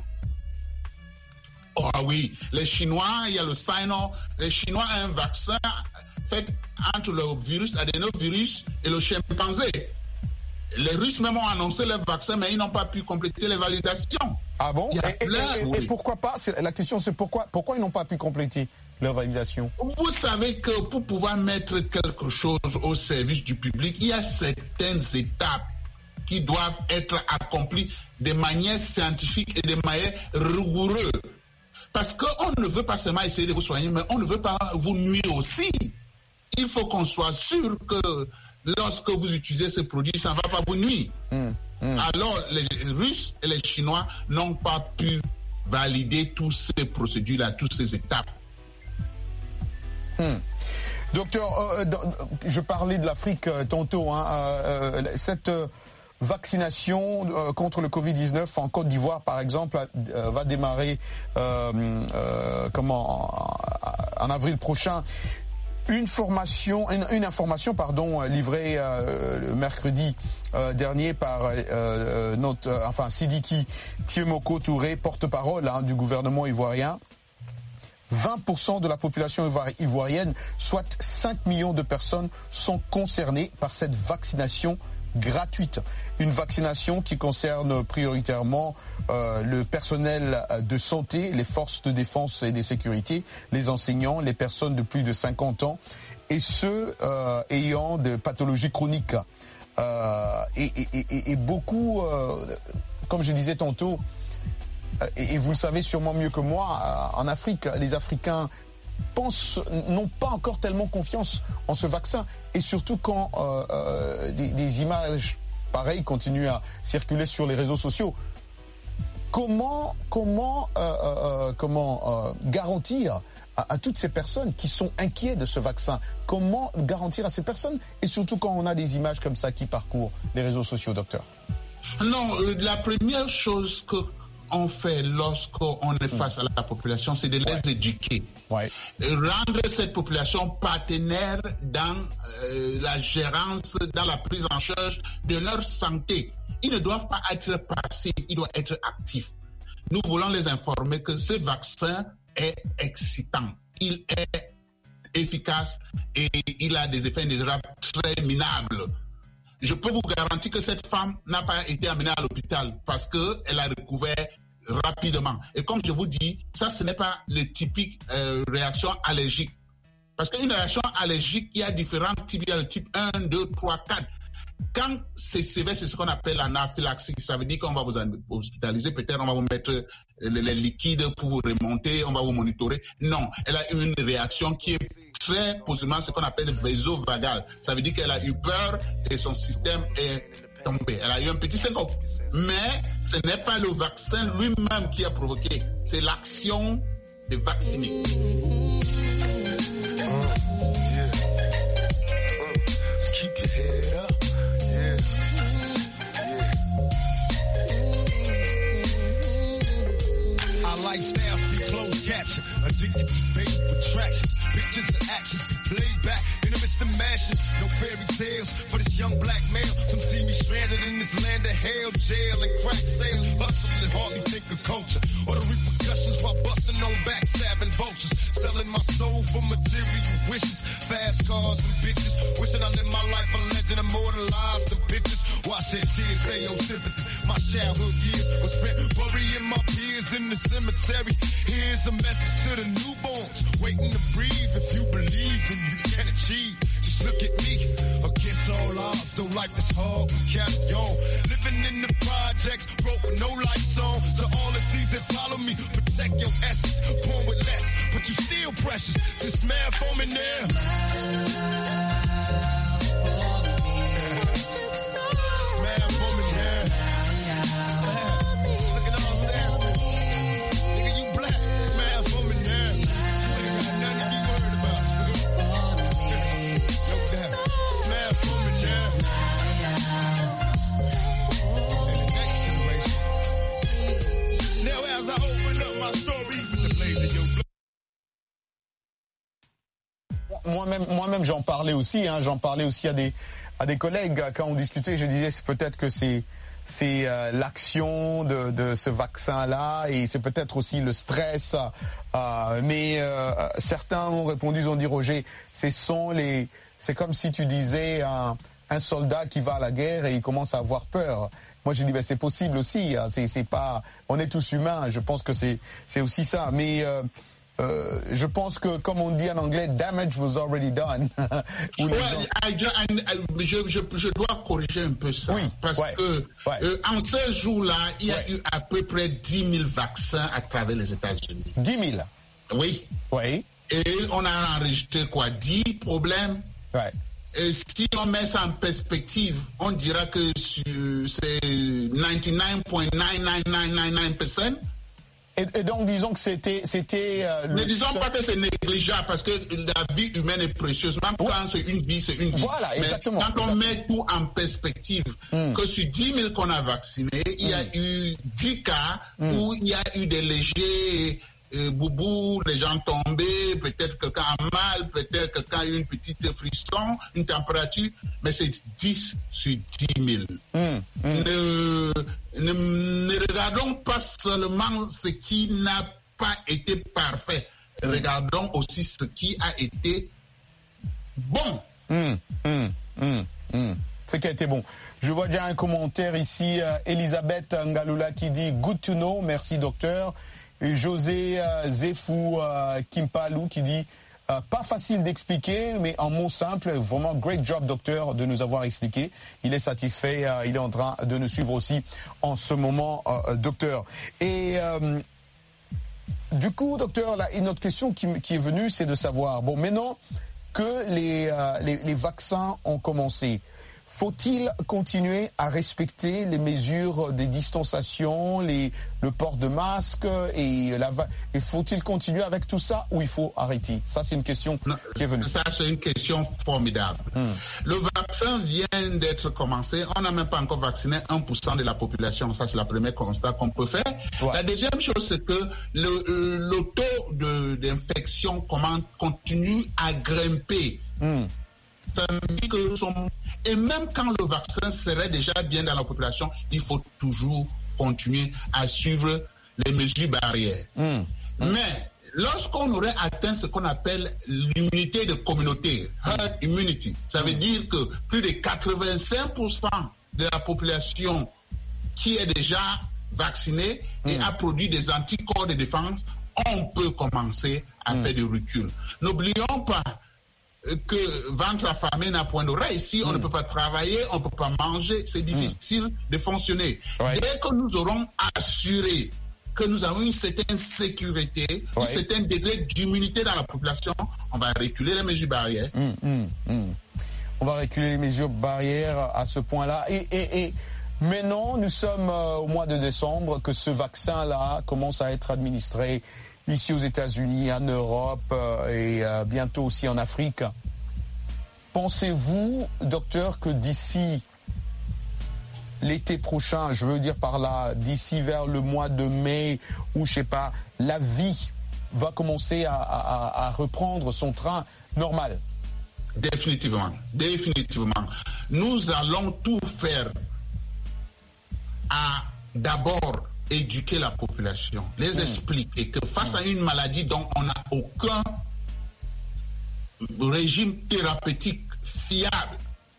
Oh oui, les Chinois, il y a le Sino. Les Chinois ont un vaccin fait entre le virus adénovirus et le chimpanzé. Les Russes même ont annoncé leur vaccin, mais ils n'ont pas pu compléter les validations. Ah bon? Il y a et, plein, et, et, oui. et pourquoi pas? La question, c'est pourquoi, pourquoi ils n'ont pas pu compléter leur validation? Vous savez que pour pouvoir mettre quelque chose au service du public, il y a certaines étapes qui doivent être accomplies de manière scientifique et de manière rigoureuse. Parce qu'on ne veut pas seulement essayer de vous soigner, mais on ne veut pas vous nuire aussi. Il faut qu'on soit sûr que lorsque vous utilisez ces produits, ça ne va pas vous nuire. Mmh, mmh. Alors, les Russes et les Chinois n'ont pas pu valider toutes ces procédures-là, toutes ces étapes. Mmh. Docteur, euh, je parlais de l'Afrique euh, tantôt. Hein, euh, cette euh, vaccination euh, contre le covid dix-neuf en Côte d'Ivoire, par exemple, euh, va démarrer euh, euh, comment, en, en avril prochain. Une formation, une, une information, pardon, livrée euh, le mercredi euh, dernier par euh, notre, euh, enfin, Sidiki Tiemoko Touré, porte-parole hein, du gouvernement ivoirien. vingt pour cent de la population ivoirienne, soit cinq millions de personnes, sont concernées par cette vaccination gratuite. Une vaccination qui concerne prioritairement euh, le personnel de santé, les forces de défense et de sécurité, les enseignants, les personnes de plus de cinquante ans et ceux euh, ayant des pathologies chroniques. Euh, et, et, et, et beaucoup, euh, comme je disais tantôt, et, et vous le savez sûrement mieux que moi, en Afrique, les Africains pensent, n'ont pas encore tellement confiance en ce vaccin. Et surtout quand euh, euh, des, des images pareilles continuent à circuler sur les réseaux sociaux. Comment, comment, euh, euh, comment euh, garantir à, à toutes ces personnes qui sont inquiètes de ce vaccin, comment garantir à ces personnes, et surtout quand on a des images comme ça qui parcourent les réseaux sociaux, docteur? Non, euh, la première chose que on fait lorsqu'on est face à la population, c'est de les ouais. éduquer. Ouais. Rendre cette population partenaire dans euh, la gérance, dans la prise en charge de leur santé. Ils ne doivent pas être passifs, ils doivent être actifs. Nous voulons les informer que ce vaccin est excitant, il est efficace et il a des effets indésirables très minables. Je peux vous garantir que cette femme n'a pas été amenée à l'hôpital parce qu'elle a recouvert rapidement. Et comme je vous dis, ça, ce n'est pas le typique euh, réaction allergique. Parce qu'une réaction allergique, il y a différents types. Il y a le type un, deux, trois, quatre. Quand c'est sévère, c'est ce qu'on appelle l'anaphylaxie. Ça veut dire qu'on va vous hospitaliser. Peut-être on va vous mettre les, les liquides pour vous remonter. On va vous monitorer. Non, elle a eu une réaction qui est très possiblement ce qu'on appelle vasovagal. Ça veut dire qu'elle a eu peur et son système est tombé. Elle a eu un petit syncope. Mais ce n'est pas le vaccin lui-même qui a provoqué. C'est l'action de vacciner. Keep your head up. Yeah. Yeah. Our lifestyles be closed caption. Addicted to fake attractions. Pictures and actions be played back in the midst of mansion. No fairy tales for this young black male. Some see me stranded in this land of hell, jail and crack sales. Hustling and hardly think of culture or the repercussions while busting on backstabbing vultures. Selling my soul for material wishes. Fast cars and bitches. Wishing I lived my life a legend, immortalized in pictures. Watch that tears, say your sympathy. My childhood years were spent burying my peers in the cemetery. Here's a message to the newborns waiting to breathe. If you believe, then you can achieve. Just look at me. Against all odds, though life is hard, we carry on. Living in the projects, broke with no lights on. To all the seeds that follow me, protect your essence. Born with less, but you still precious. Just smile for me now. Smile for me now. Smile. Look at all Sam. Nigga, you black. Smile for me now. You ain't got nothing to be worried about. No doubt. Smile for me now. And the next generation. Now as I open up my story with the blaze of your blood. Moi-même, moi-même, j'en parlais aussi. Hein, j'en parlais aussi à des à des collègues quand on discutait. Je disais, c'est peut-être que c'est c'est euh, l'action de, de ce vaccin-là et c'est peut-être aussi le stress. Euh, mais euh, certains ont répondu, ils ont dit, Roger, ce sont les, c'est comme si tu disais un, un soldat qui va à la guerre et il commence à avoir peur. Moi, j'ai dit, ben, c'est possible aussi. Hein, c'est, c'est pas, on est tous humains. Je pense que c'est c'est aussi ça. Mais euh, euh, je pense que, comme on dit en anglais, damage was already done. Ouais, I, I, I, je, je, je dois corriger un peu ça. Oui, parce ouais, que ouais. Euh, en ces jours-là, il y a ouais. eu à peu près dix mille vaccins à travers les États-Unis. dix mille? Oui. Oui. Et on a enregistré quoi? dix problèmes. Ouais. Et si on met ça en perspective, on dira que c'est quatre-vingt-dix-neuf virgule neuf neuf neuf neuf neuf pour cent. Et, et donc, disons que c'était... c'était euh, ne disons seul... pas que c'est négligeable, parce que la vie humaine est précieuse. Même ouais. quand c'est une vie, c'est une vie. Voilà, mais exactement. quand exactement. on met tout en perspective, mm. que sur dix mille qu'on a vaccinés, mm. il y a eu dix cas mm. où il y a eu des légers... Euh, boubou, les gens tombés, peut-être quelqu'un a mal, peut-être quelqu'un a eu une petite frisson, une température, mais c'est dix sur dix mille. Mm, mm. Ne, ne, ne regardons pas seulement ce qui n'a pas été parfait, mm. regardons aussi ce qui a été bon. Mm, mm, mm, mm. Ce qui a été bon. Je vois déjà un commentaire ici, euh, Elisabeth Ngalula qui dit « Good to know, merci docteur ». Et José euh, Zefou euh, Kimpalou qui dit euh, pas facile d'expliquer, mais en mots simples, vraiment great job docteur de nous avoir expliqué. Il est satisfait, euh, il est en train de nous suivre aussi en ce moment, euh, docteur. Et euh, du coup, docteur, là, une autre question qui, qui est venue, c'est de savoir, bon, maintenant que les, euh, les, les vaccins ont commencé, faut-il continuer à respecter les mesures de distanciation, les, le port de masque et, la, et faut-il continuer avec tout ça ou il faut arrêter? Ça, c'est une question non, qui est venue. Ça, c'est une question formidable. Hmm. Le vaccin vient d'être commencé. On n'a même pas encore vacciné un pour cent de la population. Ça, c'est le premier constat qu'on peut faire. Ouais. La deuxième chose, c'est que le, le taux de, d'infection continue à grimper. Hmm. Ça veut dire que nous sommes... Et même quand le vaccin serait déjà bien dans la population, il faut toujours continuer à suivre les mesures barrières. Mmh. Mmh. Mais lorsqu'on aurait atteint ce qu'on appelle l'immunité de communauté, herd immunity, ça veut mmh. dire que plus de quatre-vingt-cinq pour cent de la population qui est déjà vaccinée mmh. et a produit des anticorps de défense, on peut commencer à mmh. faire du recul. N'oublions pas que ventre affamé n'a point d'oreille. Si on mm. ne peut pas travailler, on ne peut pas manger, c'est difficile mm. de fonctionner. Ouais. Dès que nous aurons assuré que nous avons une certaine sécurité, ouais. un certain degré d'immunité dans la population, on va reculer les mesures barrières. Mm, mm, mm. On va reculer les mesures barrières à ce point-là. Et, et, et maintenant, nous sommes euh, au mois de décembre, que ce vaccin-là commence à être administré ici aux États-Unis, en Europe euh, et euh, bientôt aussi en Afrique. Pensez-vous, docteur, que d'ici l'été prochain, je veux dire par là, d'ici vers le mois de mai, ou je sais pas, la vie va commencer à, à, à reprendre son train normal? Définitivement, définitivement. Nous allons tout faire à d'abord éduquer la population, les mmh. expliquer que face mmh. à une maladie dont on n'a aucun régime thérapeutique fiable,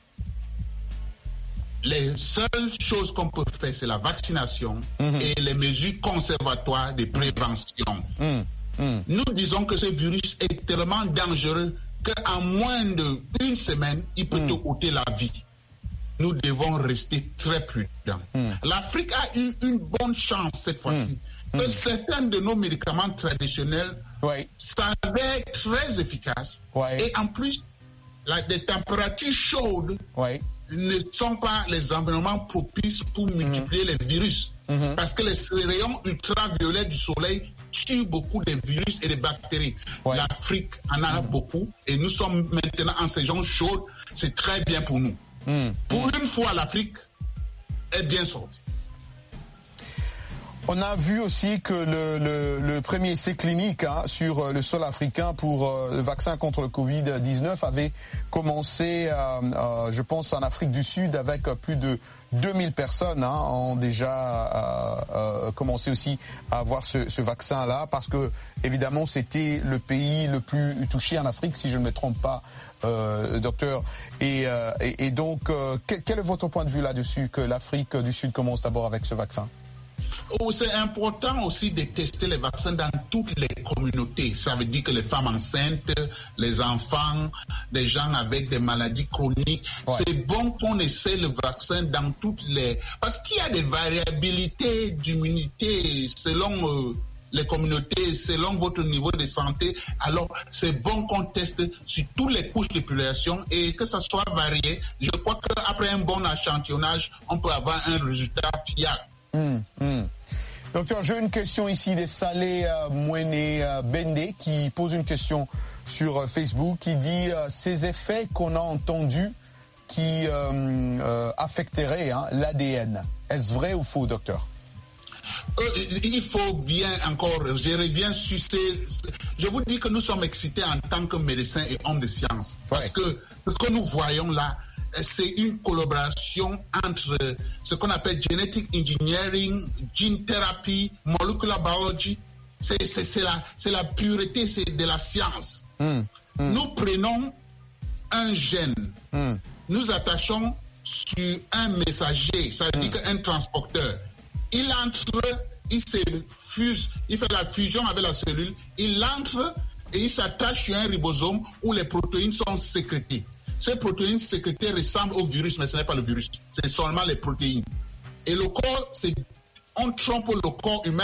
les seules choses qu'on peut faire, c'est la vaccination mmh. et les mesures conservatoires de prévention. Mmh. Mmh. Nous disons que ce virus est tellement dangereux qu'en moins d'une semaine, il peut mmh. te coûter la vie. Nous devons rester très prudents. Mm. L'Afrique a eu une bonne chance cette fois-ci, mm. que mm. certains de nos médicaments traditionnels ouais. s'avèrent très efficaces. Ouais. Et en plus, la, les températures chaudes ouais. ne sont pas les environnements propices pour multiplier mm. les virus. Mm-hmm. Parce que les rayons ultraviolets du soleil tuent beaucoup de virus et de bactéries. Ouais. L'Afrique en a mm. beaucoup et nous sommes maintenant en saison chaude. C'est très bien pour nous. Mmh. Pour une fois, l'Afrique est bien sortie. On a vu aussi que le, le, le premier essai clinique hein, sur le sol africain pour euh, le vaccin contre le covid dix-neuf avait commencé, euh, euh, je pense, en Afrique du Sud avec plus de deux mille personnes hein, ont déjà euh, euh, commencé aussi à avoir ce, ce vaccin-là parce que, évidemment, c'était le pays le plus touché en Afrique, si je ne me trompe pas, euh, docteur. Et, euh, et, et donc, euh, quel, quel est votre point de vue là-dessus, que l'Afrique du Sud commence d'abord avec ce vaccin? Oh, c'est important aussi de tester les vaccins dans toutes les communautés. Ça veut dire que les femmes enceintes, les enfants, les gens avec des maladies chroniques, ouais. C'est bon qu'on essaie le vaccin dans toutes les... Parce qu'il y a des variabilités d'immunité selon... Euh, les communautés, selon votre niveau de santé, alors c'est bon qu'on teste sur toutes les couches de population et que ça soit varié. Je crois qu'après un bon échantillonnage, on peut avoir un résultat fiable. Mmh, mmh. Docteur, j'ai une question ici de Saleh euh, Mwene euh, Bende qui pose une question sur euh, Facebook qui dit euh, ces effets qu'on a entendus qui euh, euh, affecteraient hein, l'A D N. Est-ce vrai ou faux, docteur? Euh, il faut bien encore, je reviens sur ces... Je vous dis que nous sommes excités en tant que médecins et hommes de science. Parce ouais. que ce que nous voyons là, c'est une collaboration entre ce qu'on appelle genetic engineering, gene therapy, molecular biology. C'est, c'est, c'est, la, c'est la pureté, c'est de la science. Mm, mm. Nous prenons un gène, mm. nous attachons sur un messager, ça veut mm. dire qu'un transporteur. Il entre, il se fuse, il fait la fusion avec la cellule, il entre et il s'attache sur un ribosome où les protéines sont sécrétées. Ces protéines sécrétées ressemblent au virus, mais ce n'est pas le virus, c'est seulement les protéines. Et le corps, c'est, on trompe le corps humain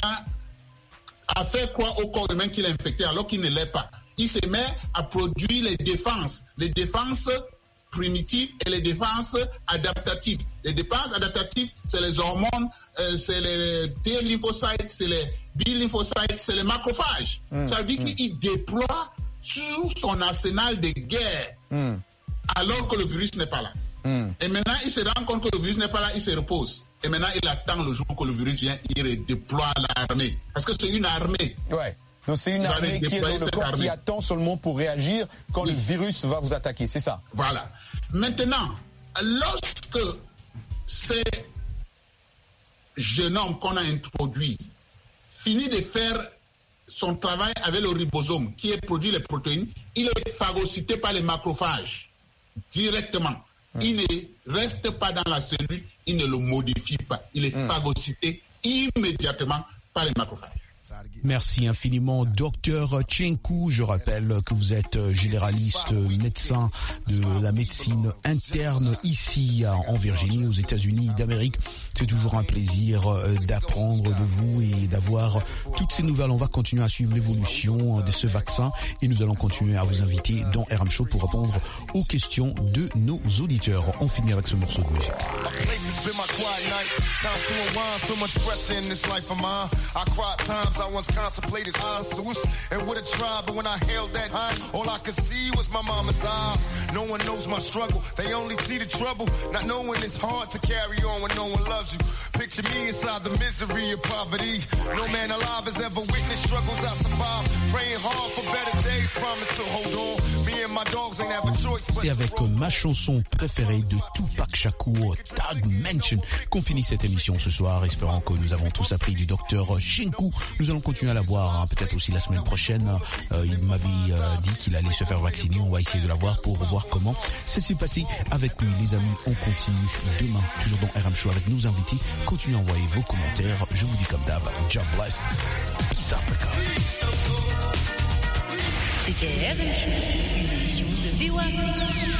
à faire croire au corps humain qu'il est infecté alors qu'il ne l'est pas. Il se met à produire les défenses, les défenses primitives et les défenses adaptatives. Les défenses adaptatives, c'est les hormones, euh, c'est les T lymphocytes, c'est les B lymphocytes, c'est les macrophages. Mmh, Ça veut dire mmh. qu'il déploie tout son arsenal de guerre mmh. alors que le virus n'est pas là. Mmh. Et maintenant, il se rend compte que le virus n'est pas là, il se repose. Et maintenant, il attend le jour que le virus vient, il redéploie l'armée. Parce que c'est une armée. Ouais. Donc c'est une armée qui est dans le corps armée. Qui attend seulement pour réagir quand oui. le virus va vous attaquer, c'est ça? Voilà. Maintenant, lorsque ces jeunes hommes qu'on a introduits finit de faire son travail avec le ribosome qui est produit les protéines, il est phagocyté par les macrophages directement. Mmh. Il ne reste pas dans la cellule, il ne le modifie pas. Il est mmh. phagocyté immédiatement par les macrophages. Merci infiniment, docteur Tchenkou. Je rappelle que vous êtes généraliste, médecin de la médecine interne ici en Virginie, aux États-Unis d'Amérique. C'est toujours un plaisir d'apprendre de vous et d'avoir toutes ces nouvelles. On va continuer à suivre l'évolution de ce vaccin et nous allons continuer à vous inviter dans R M Show pour répondre aux questions de nos auditeurs. On finit avec ce morceau de musique. I once contemplated answers and would have tried, but when I held that high, all I could see was my mama's eyes. No one knows my struggle, they only see the trouble, not knowing it's hard to carry on when no one loves you. Picture me inside the misery of poverty. No man alive has ever witnessed struggles I survived. Praying hard for better days, promise to hold on. Me and my dogs ain't have a choice. C'est avec ma chanson préférée de Tupac Shakur, Tag Mansion, qu'on finit cette émission ce soir, espérant que nous avons tous appris du docteur Tchenkou. Nous allons continuer à la voir, hein, peut-être aussi la semaine prochaine. Euh, il m'avait euh, dit qu'il allait se faire vacciner. On va essayer de la voir pour voir comment ça s'est passé avec lui. Les amis, on continue demain, toujours dans R M Show avec nos invités. Continuez à envoyer vos commentaires. Je vous dis comme d'hab, God bless. Peace Africa. C'était R M Show, une émission de V O A.